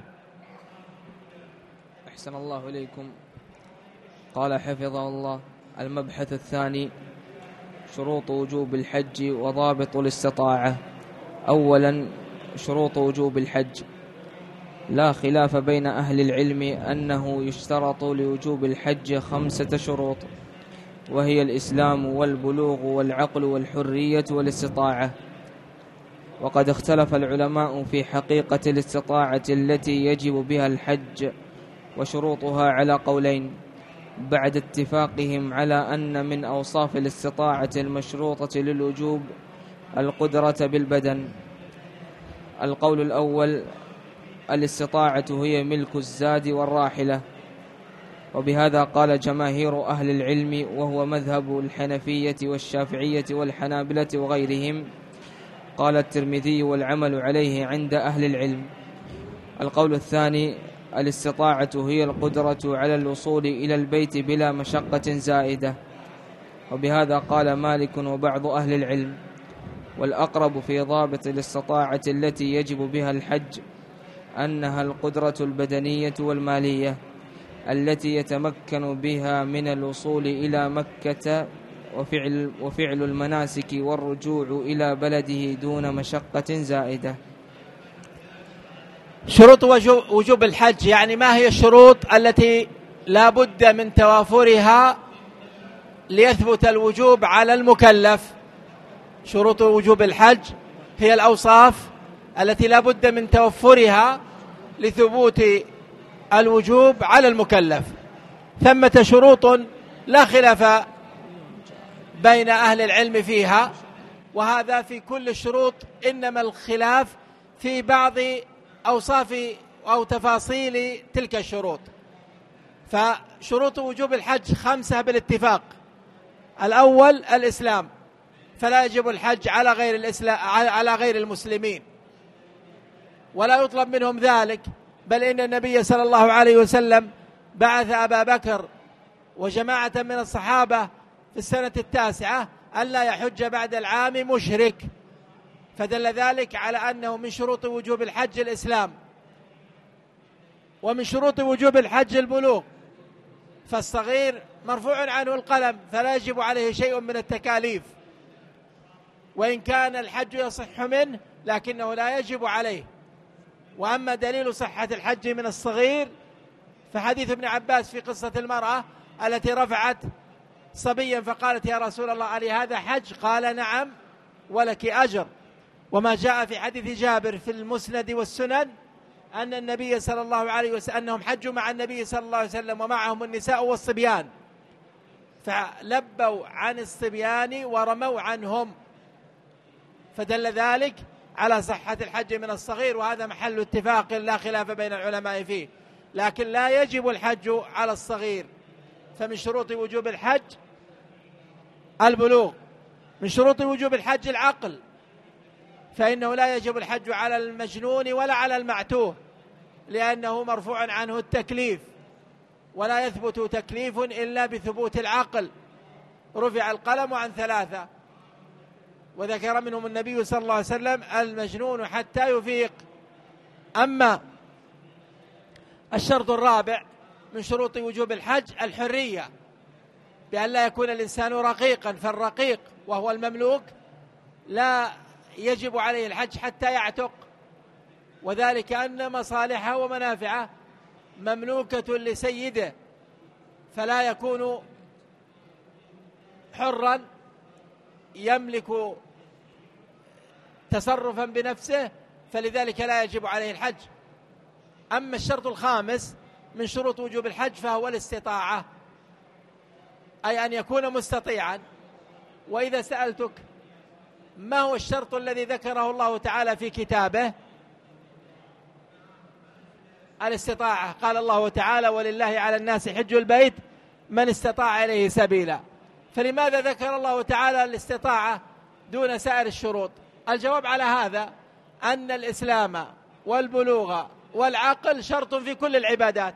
أحسن الله إليكم. قال حفظه الله: المبحث الثاني: شروط وجوب الحج وضابط الاستطاعة. أولا، شروط وجوب الحج. لا خلاف بين أهل العلم أنه يشترط لوجوب الحج خمسة شروط، وهي الإسلام والبلوغ والعقل والحرية والاستطاعة. وقد اختلف العلماء في حقيقة الاستطاعة التي يجب بها الحج وشروطها على قولين، بعد اتفاقهم على أن من أوصاف الاستطاعة المشروطة للوجوب القدرة بالبدن. القول الأول: الاستطاعة هي ملك الزاد والراحلة، وبهذا قال جماهير أهل العلم، وهو مذهب الحنفية والشافعية والحنابلة وغيرهم. قال الترمذي: والعمل عليه عند أهل العلم. القول الثاني: الاستطاعة هي القدرة على الوصول إلى البيت بلا مشقة زائدة، وبهذا قال مالك وبعض أهل العلم. والأقرب في ضابط الاستطاعة التي يجب بها الحج أنها القدرة البدنية والمالية التي يتمكن بها من الوصول إلى مكة وفعل, وفعل المناسك والرجوع إلى بلده دون مشقة زائدة. شروط وجوب الحج، يعني ما هي الشروط التي لا بد من توافرها ليثبت الوجوب على المكلف؟ شروط وجوب الحج هي الأوصاف التي لا بد من توفرها لثبوت الوجوب على المكلف. ثمة شروط لا خلاف بين أهل العلم فيها، وهذا في كل الشروط، إنما الخلاف في بعض أوصاف أو تفاصيل تلك الشروط. فشروط وجوب الحج خمسة بالاتفاق. الأول الإسلام، فلا يجب الحج على غير الإسلام على غير المسلمين، ولا يطلب منهم ذلك، بل إن النبي صلى الله عليه وسلم بعث أبا بكر وجماعة من الصحابة في السنة التاسعة ألا يحج بعد العام مشرك، فدل ذلك على أنه من شروط وجوب الحج الإسلام، ومن شروط وجوب الحج البلوغ، فالصغير مرفوع عنه القلم فلا يجب عليه شيء من التكاليف، وإن كان الحج يصح منه لكنه لا يجب عليه. وأما دليل صحة الحج من الصغير فحديث ابن عباس في قصة المرأة التي رفعت صبيا فقالت يا رسول الله ألي هذا حج؟ قال نعم ولك أجر. وما جاء في حديث جابر في المسند والسنن أن النبي صلى الله عليه وسلم أنهم حجوا مع النبي صلى الله عليه وسلم ومعهم النساء والصبيان، فلبوا عن الصبيان ورموا عنهم، فدل ذلك على صحة الحج من الصغير، وهذا محل اتفاق لا خلاف بين العلماء فيه. لكن لا يجب الحج على الصغير، فمن شروط وجوب الحج البلوغ، من شروط وجوب الحج العقل، فإنه لا يجب الحج على المجنون ولا على المعتوه، لأنه مرفوع عنه التكليف، ولا يثبت تكليف إلا بثبوت العقل. رفع القلم عن ثلاثة، وذكر منهم النبي صلى الله عليه وسلم المجنون حتى يفيق. أما الشرط الرابع من شروط وجوب الحج الحرية، بأن لا يكون الإنسان رقيقا، فالرقيق وهو المملوك لا يجب عليه الحج حتى يعتق، وذلك أن مصالحه ومنافعه مملوكة لسيده، فلا يكون حرا يملك تصرفا بنفسه، فلذلك لا يجب عليه الحج. أما الشرط الخامس من شروط وجوب الحج فهو الاستطاعة، أي أن يكون مستطيعا. وإذا سألتك ما هو الشرط الذي ذكره الله تعالى في كتابه؟ الاستطاعة. قال الله تعالى ولله على الناس حج البيت من استطاع إليه سبيلا. فلماذا ذكر الله تعالى الاستطاعة دون سائر الشروط؟ الجواب على هذا أن الإسلام والبلوغ والعقل شرط في كل العبادات،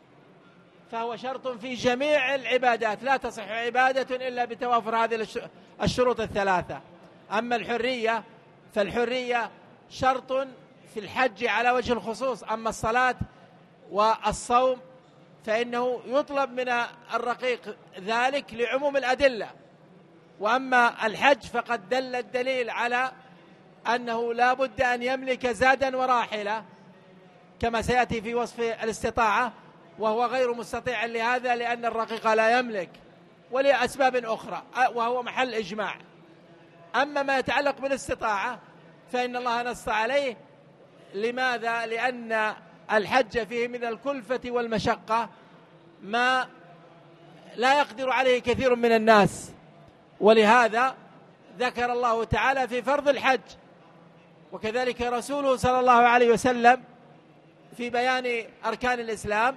فهو شرط في جميع العبادات، لا تصح عبادة إلا بتوافر هذه الشروط الثلاثة. أما الحرية فالحرية شرط في الحج على وجه الخصوص. أما الصلاة والصوم فإنه يطلب من الرقيق ذلك لعموم الأدلة. وأما الحج فقد دل الدليل على أنه لا بد أن يملك زادا وراحلة كما سيأتي في وصف الاستطاعة، وهو غير مستطيع لهذا لأن الرقيق لا يملك، ولأسباب أخرى وهو محل إجماع. أما ما يتعلق بالاستطاعة فإن الله نص عليه. لماذا؟ لأن الحج فيه من الكلفة والمشقة ما لا يقدر عليه كثير من الناس، ولهذا ذكر الله تعالى في فرض الحج. وكذلك رسوله صلى الله عليه وسلم في بيان أركان الإسلام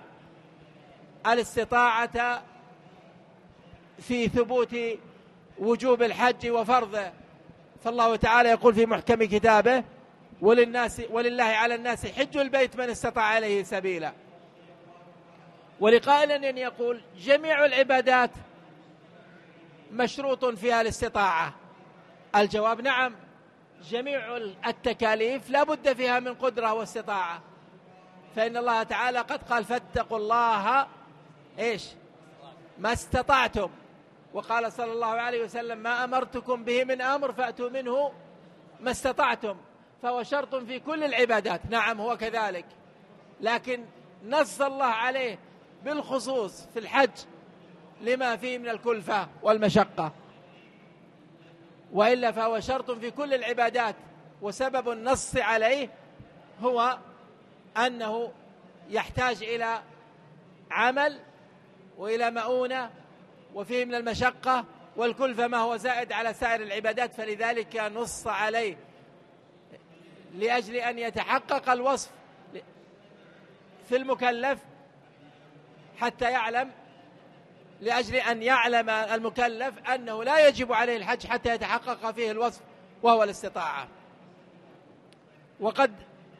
الاستطاعة في ثبوت وجوب الحج وفرضه. فالله تعالى يقول في محكم كتابه وللناس ولله على الناس حج البيت من استطاع إليه سبيلا. ولقائل أن يقول جميع العبادات مشروط فيها الاستطاعة. الجواب نعم، جميع التكاليف لا بد فيها من قدرة واستطاعة، فإن الله تعالى قد قال فاتقوا الله إيش ما استطعتم، وقال صلى الله عليه وسلم ما أمرتكم به من أمر فأتوا منه ما استطعتم، فهو شرط في كل العبادات. نعم هو كذلك، لكن نص الله عليه بالخصوص في الحج لما فيه من الكلفة والمشقة، وإلا فهو شرط في كل العبادات. وسبب النص عليه هو أنه يحتاج إلى عمل وإلى مؤونة، وفيه من المشقة والكلفة ما هو زائد على سائر العبادات، فلذلك نص عليه لأجل أن يتحقق الوصف في المكلف حتى يعلم، لأجل أن يعلم المكلف أنه لا يجب عليه الحج حتى يتحقق فيه الوصف وهو الاستطاعة. وقد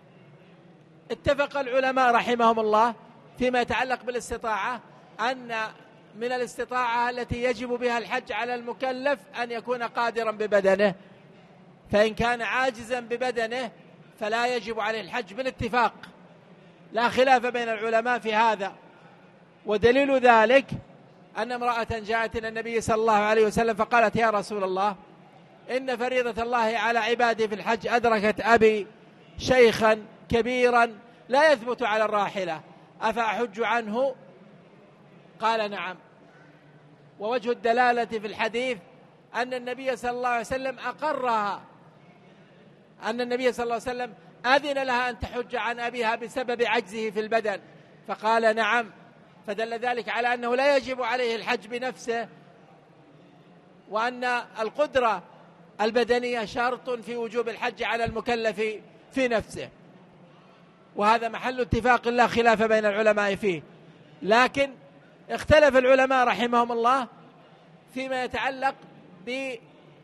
اتفق العلماء رحمهم الله فيما يتعلق بالاستطاعة أن من الاستطاعة التي يجب بها الحج على المكلف أن يكون قادرا ببدنه، فإن كان عاجزا ببدنه فلا يجب عليه الحج بالاتفاق، لا خلاف بين العلماء في هذا. ودليل ذلك أن امرأة جاءت إلى النبي صلى الله عليه وسلم فقالت يا رسول الله إن فريضة الله على عباده في الحج أدركت أبي شيخا كبيرا لا يثبت على الراحلة، أفأحج عنه؟ قال نعم. ووجه الدلالة في الحديث أن النبي صلى الله عليه وسلم أقرها، أن النبي صلى الله عليه وسلم أذن لها أن تحج عن أبيها بسبب عجزه في البدن، فقال نعم، فدل ذلك على أنه لا يجب عليه الحج بنفسه، وأن القدرة البدنية شرط في وجوب الحج على المكلف في نفسه، وهذا محل اتفاق لا خلاف بين العلماء فيه. لكن اختلف العلماء رحمهم الله فيما يتعلق بمعنى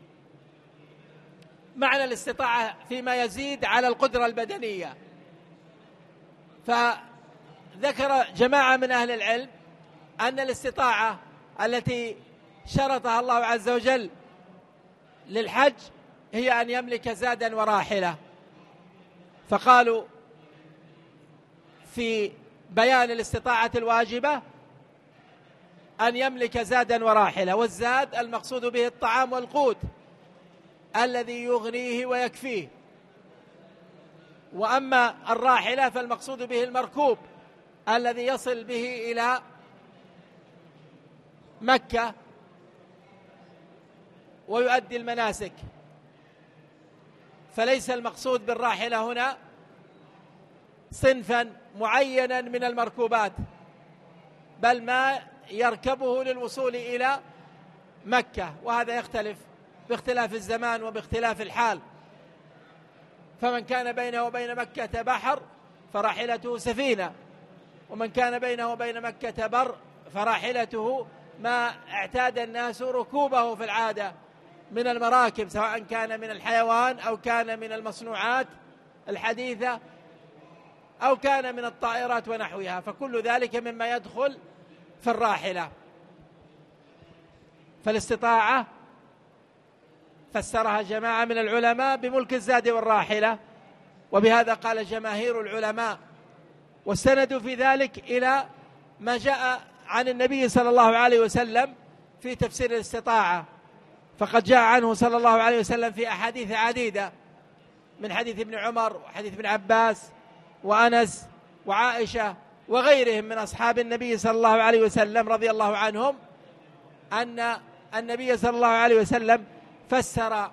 الاستطاعة فيما يزيد على القدرة البدنية، فذكر جماعة من أهل العلم أن الاستطاعة التي شرطها الله عز وجل للحج هي أن يملك زادا وراحلة، فقالوا في بيان الاستطاعة الواجبة أن يملك زادا وراحلة، والزاد المقصود به الطعام والقوت الذي يغنيه ويكفيه، وأما الراحلة فالمقصود به المركوب الذي يصل به إلى مكة ويؤدي المناسك. فليس المقصود بالراحلة هنا صنفا معينا من المركوبات، بل ما يركبه للوصول إلى مكة، وهذا يختلف باختلاف الزمان وباختلاف الحال. فمن كان بينه وبين مكة بحر فراحلته سفينة، ومن كان بينه وبين مكة بر فراحلته ما اعتاد الناس ركوبه في العادة من المراكب، سواء كان من الحيوان أو كان من المصنوعات الحديثة أو كان من الطائرات ونحوها، فكل ذلك مما يدخل في الراحلة. فالاستطاعة فسرها جماعة من العلماء بملك الزاد والراحلة، وبهذا قال جماهير العلماء، والسند في ذلك إلى ما جاء عن النبي صلى الله عليه وسلم في تفسير الاستطاعة، فقد جاء عنه صلى الله عليه وسلم في أحاديث عديدة، من حديث ابن عمر وحديث ابن عباس وأنس وعائشة وغيرهم من أصحاب النبي صلى الله عليه وسلم رضي الله عنهم، أن النبي صلى الله عليه وسلم فسر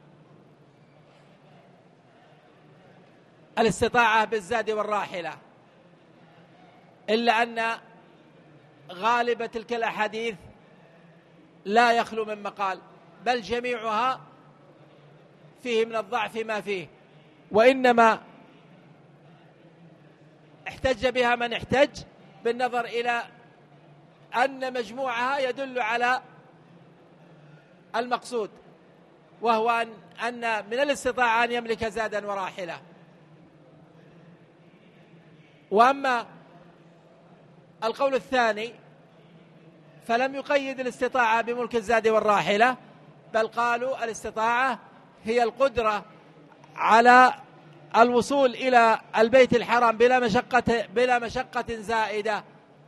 الاستطاعة بالزاد والراحلة، إلا أن غالب تلك الأحاديث لا يخلو من مقال، بل جميعها فيه من الضعف ما فيه، وإنما احتج بها من احتج بالنظر إلى أن مجموعها يدل على المقصود، وهو أن من الاستطاعة أن يملك زادا وراحلة. وأما القول الثاني فلم يقيد الاستطاعة بملك الزاد والراحلة، بل قالوا الاستطاعة هي القدرة على الوصول إلى البيت الحرام بلا مشقة بلا مشقة زائدة،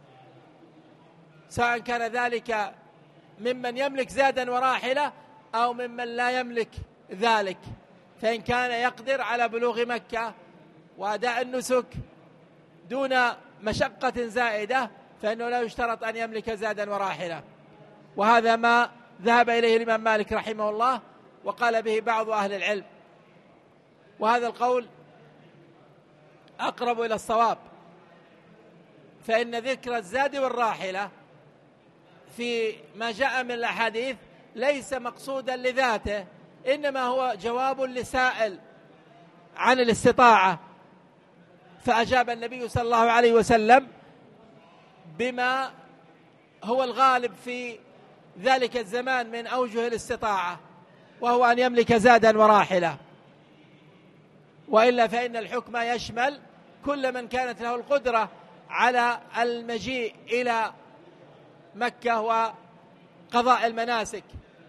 سواء كان ذلك ممن يملك زادا وراحلة أو ممن لا يملك ذلك. فإن كان يقدر على بلوغ مكة وأداء النسك دون مشقة زائدة فإنه لا يشترط أن يملك زادا وراحلة، وهذا ما ذهب إليه الإمام مالك رحمه الله، وقال به بعض أهل العلم، وهذا القول أقرب إلى الصواب، فإن ذكر الزاد والراحلة في ما جاء من الأحاديث ليس مقصودا لذاته، إنما هو جواب لسائل عن الاستطاعة، فأجاب النبي صلى الله عليه وسلم بما هو الغالب في ذلك الزمان من أوجه الاستطاعة، وهو أن يملك زادا وراحلة، وإلا فإن الحكم يشمل كل من كانت له القدرة على المجيء إلى مكة وقضاء المناسك.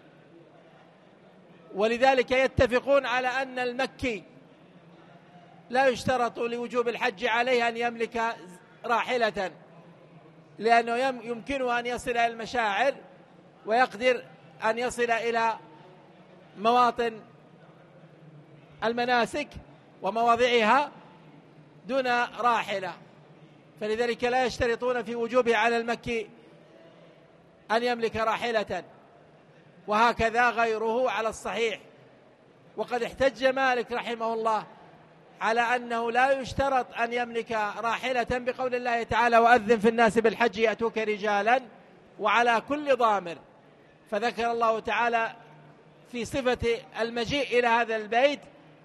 ولذلك يتفقون على أن المكي لا يشترط لوجوب الحج عليه أن يملك راحلة، لأنه يمكنه أن يصل إلى المشاعر ويقدر أن يصل إلى مواطن المناسك ومواضعها دون راحلة، فلذلك لا يشترطون في وجوبه على المكي أن يملك راحلة، وهكذا غيره على الصحيح. وقد احتج مالك رحمه الله على أنه لا يشترط أن يملك راحلة بقول الله تعالى: وأذن في الناس بالحج يأتوك رجالا وعلى كل ضامر. فذكر الله تعالى في صفة المجيء إلى هذا البيت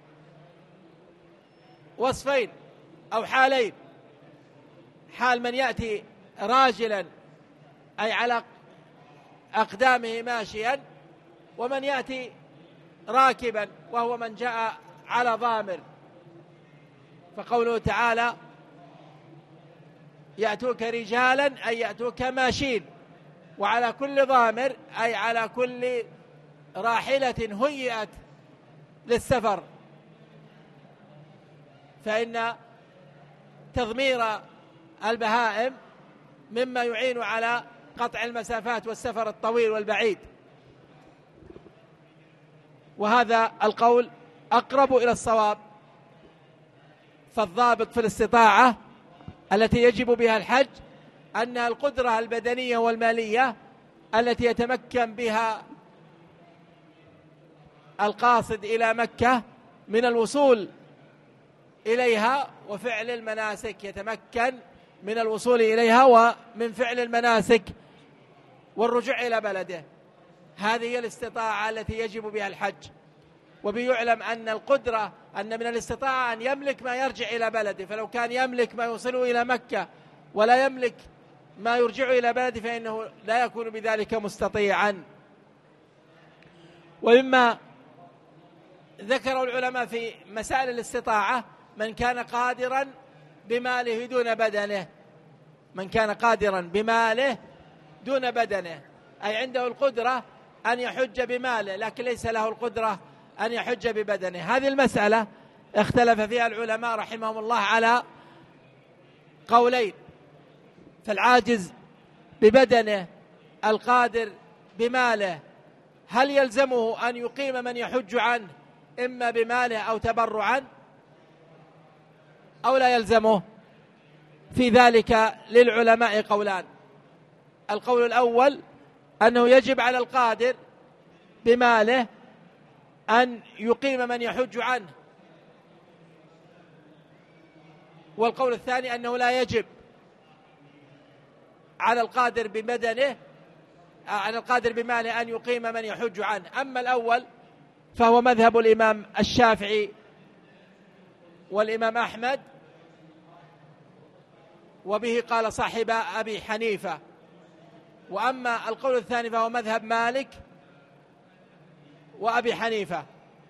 وصفين أو حالين: حال من يأتي راجلا أي على أقدامه ماشيا، ومن يأتي راكبا وهو من جاء على ضامر. فقوله تعالى: يأتوك رجالا أي يأتوك ماشين، وعلى كل ضامر أي على كل راحلة هيئت للسفر. فإن تضمير البهائم مما يعين على قطع المسافات والسفر الطويل والبعيد، وهذا القول أقرب إلى الصواب. فالضابط في الاستطاعة التي يجب بها الحج أنها القدرة البدنية والمالية التي يتمكن بها القاصد إلى مكة من الوصول إليها وفعل المناسك، يتمكن من الوصول إليها ومن فعل المناسك والرجوع إلى بلده. هذه هي الاستطاعة التي يجب بها الحج. وبيعلم أن القدرة أن من الاستطاعة أن يملك ما يرجع إلى بلده، فلو كان يملك ما يوصله إلى مكة ولا يملك ما يرجع إلى بلده فإنه لا يكون بذلك مستطيعا. ومما ذكر العلماء في مسائل الاستطاعة من كان قادرا بماله دون بدنه، من كان قادرا بماله دون بدنه، أي عنده القدرة أن يحج بماله لكن ليس له القدرة أن يحج ببدنه. هذه المسألة اختلف فيها العلماء رحمهم الله على قولين: فالعاجز ببدنه القادر بماله هل يلزمه أن يقيم من يحج عنه إما بماله أو تبرعا أو لا يلزمه؟ في ذلك للعلماء قولان. القول الأول أنه يجب على القادر بماله أن يقيم من يحج عنه، والقول الثاني أنه لا يجب على القادر ببدنه على القادر بماله أن يقيم من يحج عنه. أما الأول فهو مذهب الإمام الشافعي والإمام أحمد، وبه قال صاحب أبي حنيفة. وأما القول الثاني فهو مذهب مالك وأبي حنيفة.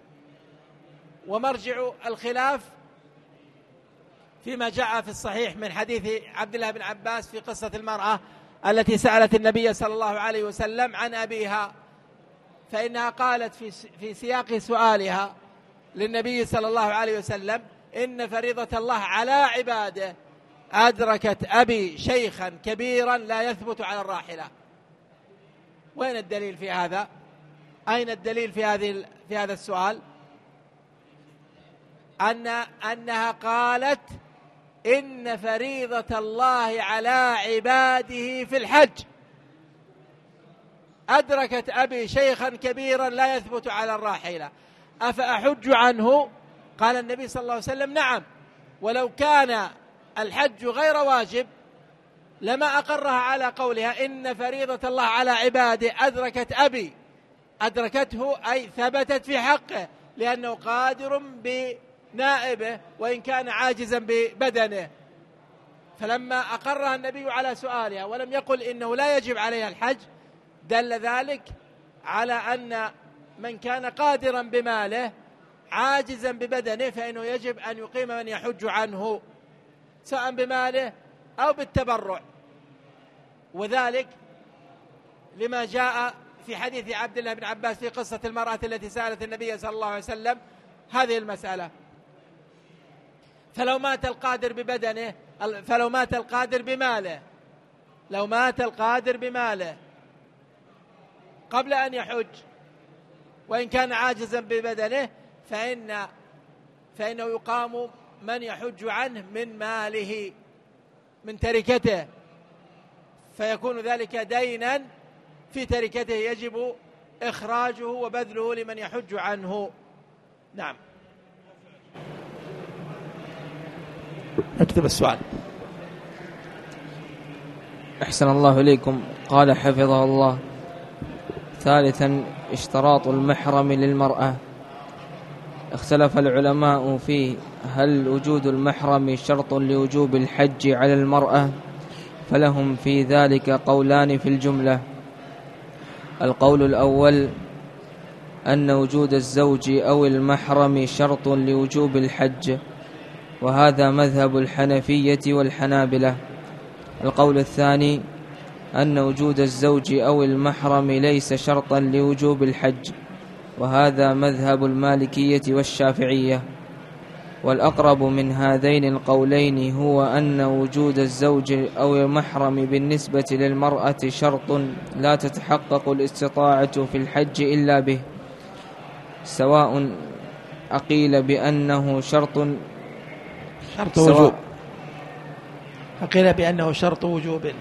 ومرجع الخلاف فيما جاء في الصحيح من حديث عبد الله بن عباس في قصة المرأة التي سألت النبي صلى الله عليه وسلم عن أبيها، فإنها قالت في في سياق سؤالها للنبي صلى الله عليه وسلم: إن فريضة الله على عباده أدركت أبي شيخا كبيرا لا يثبت على الراحلة. وين الدليل في هذا؟ أين الدليل في هذه في هذا السؤال؟ أن أنها قالت: إن فريضة الله على عباده في الحج أدركت أبي شيخا كبيرا لا يثبت على الراحلة أفأحج عنه؟ قال النبي صلى الله عليه وسلم: نعم، ولو كان الحج غير واجب لما أقرها على قولها إن فريضة الله على عباده أدركت أبي. أدركته أي ثبتت في حقه لأنه قادر بنائبه وإن كان عاجزا ببدنه. فلما أقرها النبي على سؤالها ولم يقل إنه لا يجب عليها الحج دل ذلك على أن من كان قادرا بماله عاجزا ببدنه فإنه يجب أن يقيم من يحج عنه سواء بماله أو بالتبرع. وذلك لما جاء في حديث عبد الله بن عباس في قصة المرأة التي سألت النبي صلى الله عليه وسلم هذه المسألة. فلو مات القادر ببدنه فلو مات القادر بماله لو مات القادر بماله قبل أن يحج وإن كان عاجزا ببدنه فإن فإنه يقام من يحج عنه من ماله من تركته، فيكون ذلك دينا في تركته يجب إخراجه وبذله لمن يحج عنه. نعم. اكتب السؤال. أحسن الله إليكم. قال حفظه الله: ثالثا اشتراط المحرم للمرأة. اختلف العلماء فيه هل وجود المحرم شرط لوجوب الحج على المرأة، فلهم في ذلك قولان في الجملة. القول الأول أن وجود الزوج أو المحرم شرط لوجوب الحج، وهذا مذهب الحنفية والحنابلة. القول الثاني أن وجود الزوج أو المحرم ليس شرطا لوجوب الحج، وهذا مذهب المالكية والشافعية. والأقرب من هذين القولين هو أن وجود الزوج أو المحرم بالنسبة للمرأة شرط لا تتحقق الاستطاعة في الحج إلا به، سواء أقيل بأنه شرط شرط وجوب أقيل بأنه شرط وجوب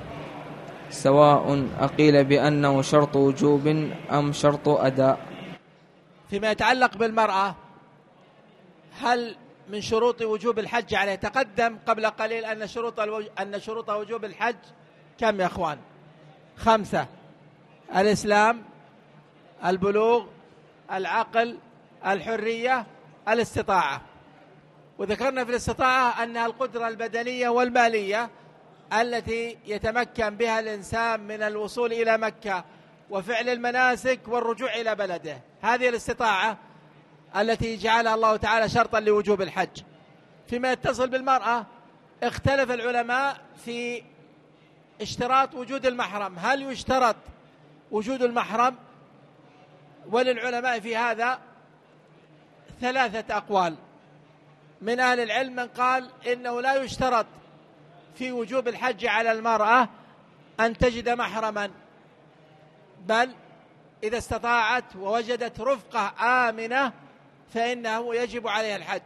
سواء أقيل بأنه شرط وجوب أم شرط أداء. فيما يتعلق بالمرأة، هل من شروط وجوب الحج عليه؟ تقدم قبل قليل أن شروط الوج... أن شروط وجوب الحج كم يا أخوان؟ خمسة: الإسلام، البلوغ، العقل، الحرية، الاستطاعة. وذكرنا في الاستطاعة أنها القدرة البدنية والمالية التي يتمكن بها الإنسان من الوصول إلى مكة وفعل المناسك والرجوع إلى بلده. هذه الاستطاعة التي جعلها الله تعالى شرطا لوجوب الحج. فيما يتصل بالمرأة، اختلف العلماء في اشتراط وجود المحرم. هل يشترط وجود المحرم؟ وللعلماء في هذا ثلاثة أقوال. من أهل العلم من قال إنه لا يشترط في وجوب الحج على المرأة أن تجد محرما، بل إذا استطاعت ووجدت رفقة آمنة فإنه يجب عليها الحج،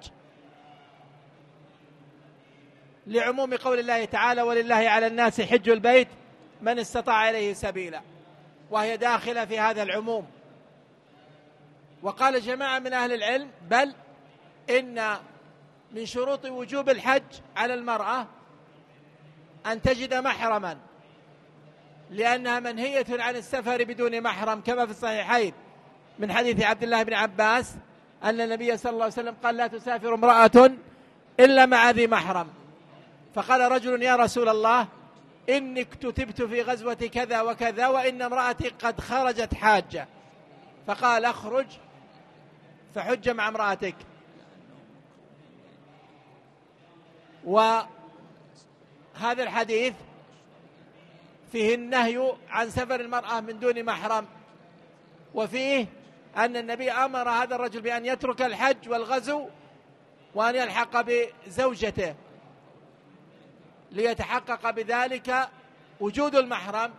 لعموم قول الله تعالى: ولله على الناس حج البيت من استطاع إليه سبيلا، وهي داخلة في هذا العموم. وقال جماعة من أهل العلم: بل إن من شروط وجوب الحج على المرأة أن تجد محرما، لأنها منهية عن السفر بدون محرم، كما في الصحيحين من حديث عبد الله بن عباس أن النبي صلى الله عليه وسلم قال: لا تسافر امرأة إلا مع ذي محرم. فقال رجل: يا رسول الله، إني اكتتبت في غزوة كذا وكذا وإن امرأتي قد خرجت حاجة. فقال: اخرج فحج مع امرأتك. وهذا الحديث فيه النهي عن سفر المرأة من دون محرم، وفيه أن النبي أمر هذا الرجل بأن يترك الحج والغزو وأن يلحق بزوجته ليتحقق بذلك وجود المحرم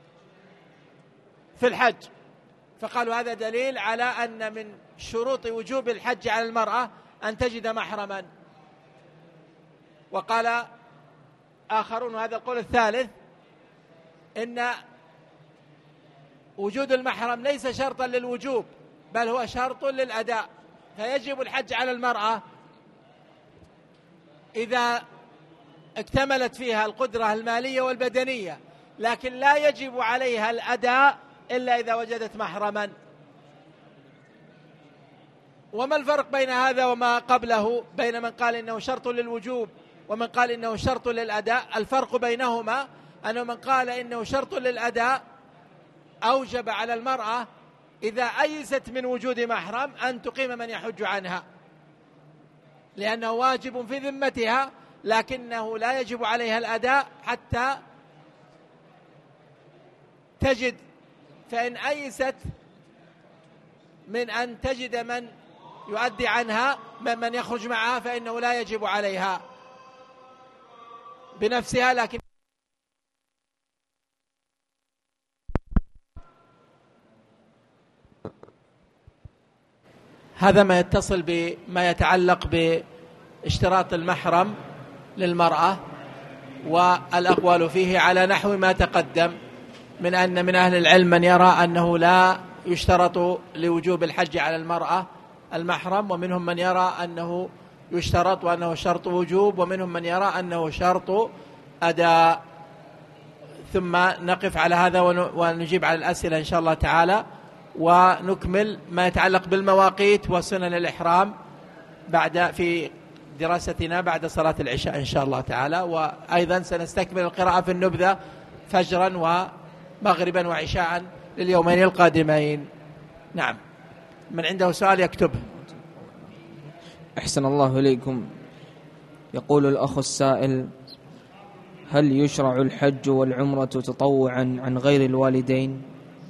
في الحج. فقالوا هذا دليل على أن من شروط وجوب الحج على المرأة أن تجد محرما. وقال آخرون، هذا القول الثالث، إن وجود المحرم ليس شرطا للوجوب بل هو شرط للأداء، فيجب الحج على المرأة إذا اكتملت فيها القدرة المالية والبدنية، لكن لا يجب عليها الأداء إلا إذا وجدت محرما. وما الفرق بين هذا وما قبله، بين من قال إنه شرط للوجوب ومن قال إنه شرط للأداء؟ الفرق بينهما أنه من قال إنه شرط للأداء أوجب على المرأة إذا أيست من وجود محرم أن تقيم من يحج عنها، لأنه واجب في ذمتها، لكنه لا يجب عليها الأداء حتى تجد. فإن أيست من أن تجد من يؤدي عنها من يخرج معها فإنه لا يجب عليها بنفسها. لكن هذا ما يتصل بما يتعلق باشتراط المحرم للمرأة، والأقوال فيه على نحو ما تقدم من أن من أهل العلم من يرى أنه لا يشترط لوجوب الحج على المرأة المحرم، ومنهم من يرى أنه يشترط وأنه شرط وجوب، ومنهم من يرى أنه شرط أداء. ثم نقف على هذا ونجيب على الأسئلة إن شاء الله تعالى، ونكمل ما يتعلق بالمواقيت وسنن الإحرام بعد في دراستنا بعد صلاة العشاء إن شاء الله تعالى. وأيضا سنستكمل القراءة في النبذة فجرا ومغربا وعشاء لليومين القادمين. نعم، من عنده سؤال يكتبه. أحسن الله إليكم. يقول الأخ السائل: هل يشرع الحج والعمرة تطوعا عن غير الوالدين؟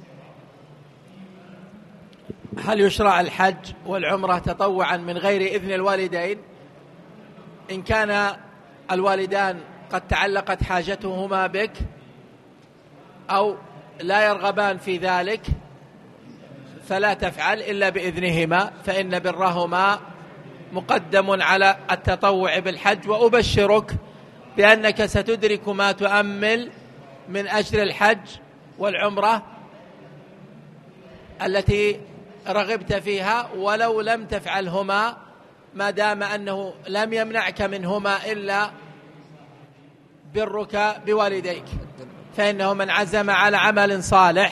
هل يشرع الحج والعمرة تطوعا من غير إذن الوالدين؟ إن كان الوالدان قد تعلقت حاجتهما بك أو لا يرغبان في ذلك فلا تفعل إلا بإذنهما، فإن برهما مقدم على التطوع بالحج. وأبشرك بأنك ستدرك ما تؤمل من أجر الحج والعمرة التي رغبت فيها ولو لم تفعلهما، ما دام أنه لم يمنعك منهما إلا برك بوالديك. فإنه من عزم على عمل صالح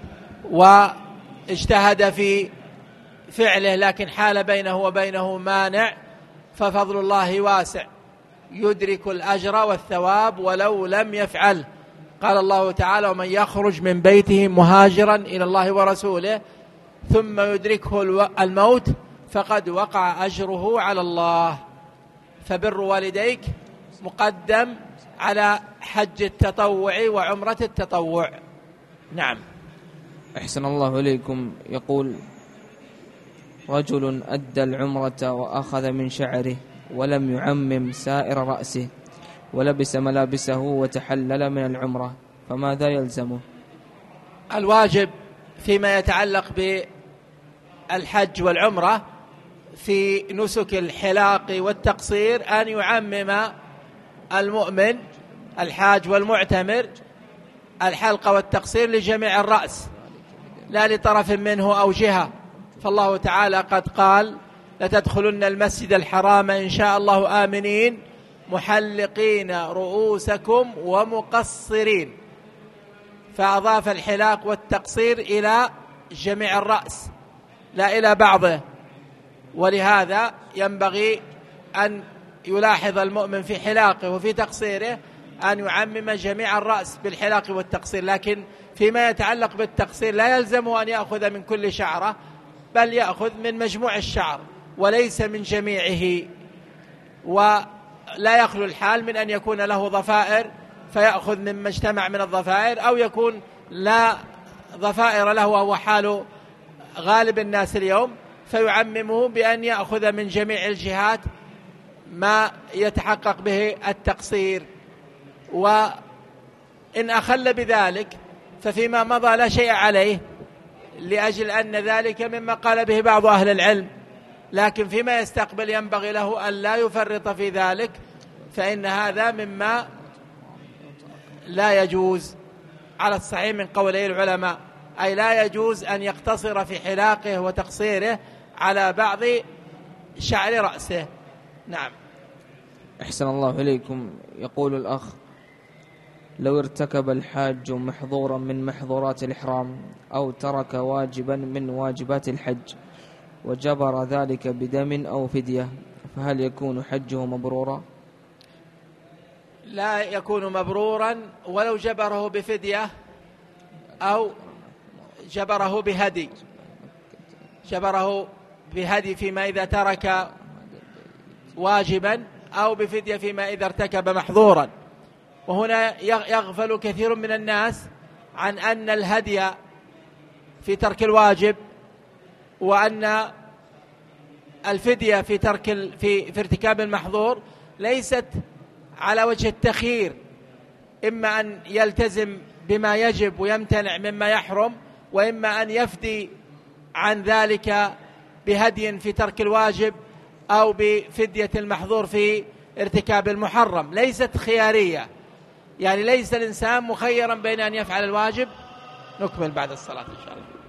واجتهد في فعله لكن حال بينه وبينه مانع ففضل الله واسع، يدرك الأجر والثواب ولو لم يفعل. قال الله تعالى: ومن يخرج من بيته مهاجرا إلى الله ورسوله ثم يدركه الموت فقد وقع أجره على الله. فبر والديك مقدم على حج التطوع وعمرة التطوع. نعم. أحسن الله إليكم. يقول: رجل أدى العمرة وأخذ من شعره ولم يعمم سائر رأسه ولبس ملابسه وتحلل من العمرة، فماذا يلزمه؟ الواجب فيما يتعلق بالحج والعمرة في نسك الحلاق والتقصير أن يعمم المؤمن الحاج والمعتمر الحلق والتقصير لجميع الرأس لا لطرف منه أو جهة. فالله تعالى قد قال: لتدخلن المسجد الحرام إن شاء الله آمنين محلقين رؤوسكم ومقصرين، فأضاف الحلاق والتقصير إلى جميع الرأس لا إلى بعضه. ولهذا ينبغي أن يلاحظ المؤمن في حلاقه وفي تقصيره أن يعمم جميع الرأس بالحلاق والتقصير، لكن فيما يتعلق بالتقصير لا يلزمه أن يأخذ من كل شعرة، بل يأخذ من مجموع الشعر وليس من جميعه. ولا يخلو الحال من أن يكون له ضفائر فيأخذ مما اجتمع من الضفائر، أو يكون لا ضفائر له وهو حال غالب الناس اليوم فيعممه بأن يأخذ من جميع الجهات ما يتحقق به التقصير. وإن أخل بذلك ففيما مضى لا شيء عليه، لأجل أن ذلك مما قال به بعض أهل العلم، لكن فيما يستقبل ينبغي له أن لا يفرط في ذلك، فإن هذا مما لا يجوز على الصحيح من قولي العلماء، أي لا يجوز أن يقتصر في حلاقه وتقصيره على بعض شعر رأسه. نعم. أحسن الله إليكم. يقول الأخ: لو ارتكب الحاج محظورا من محظورات الإحرام أو ترك واجبا من واجبات الحج وجبر ذلك بدم أو فدية، فهل يكون حجه مبرورا؟ لا يكون مبرورا ولو جبره بفدية أو جبره بهدي، جبره بهدي فيما إذا ترك واجبا أو بفدية فيما إذا ارتكب محظورا. وهنا يغفل كثير من الناس عن أن الهدي في ترك الواجب وأن الفدية في ترك في, في ارتكاب المحظور ليست على وجه التخيير، إما أن يلتزم بما يجب ويمتنع مما يحرم، وإما أن يفدي عن ذلك بهدي في ترك الواجب أو بفدية المحظور في ارتكاب المحرم، ليست خيارية، يعني ليس الإنسان مخيرا بين أن يفعل الواجب. نكمل بعد الصلاة إن شاء الله.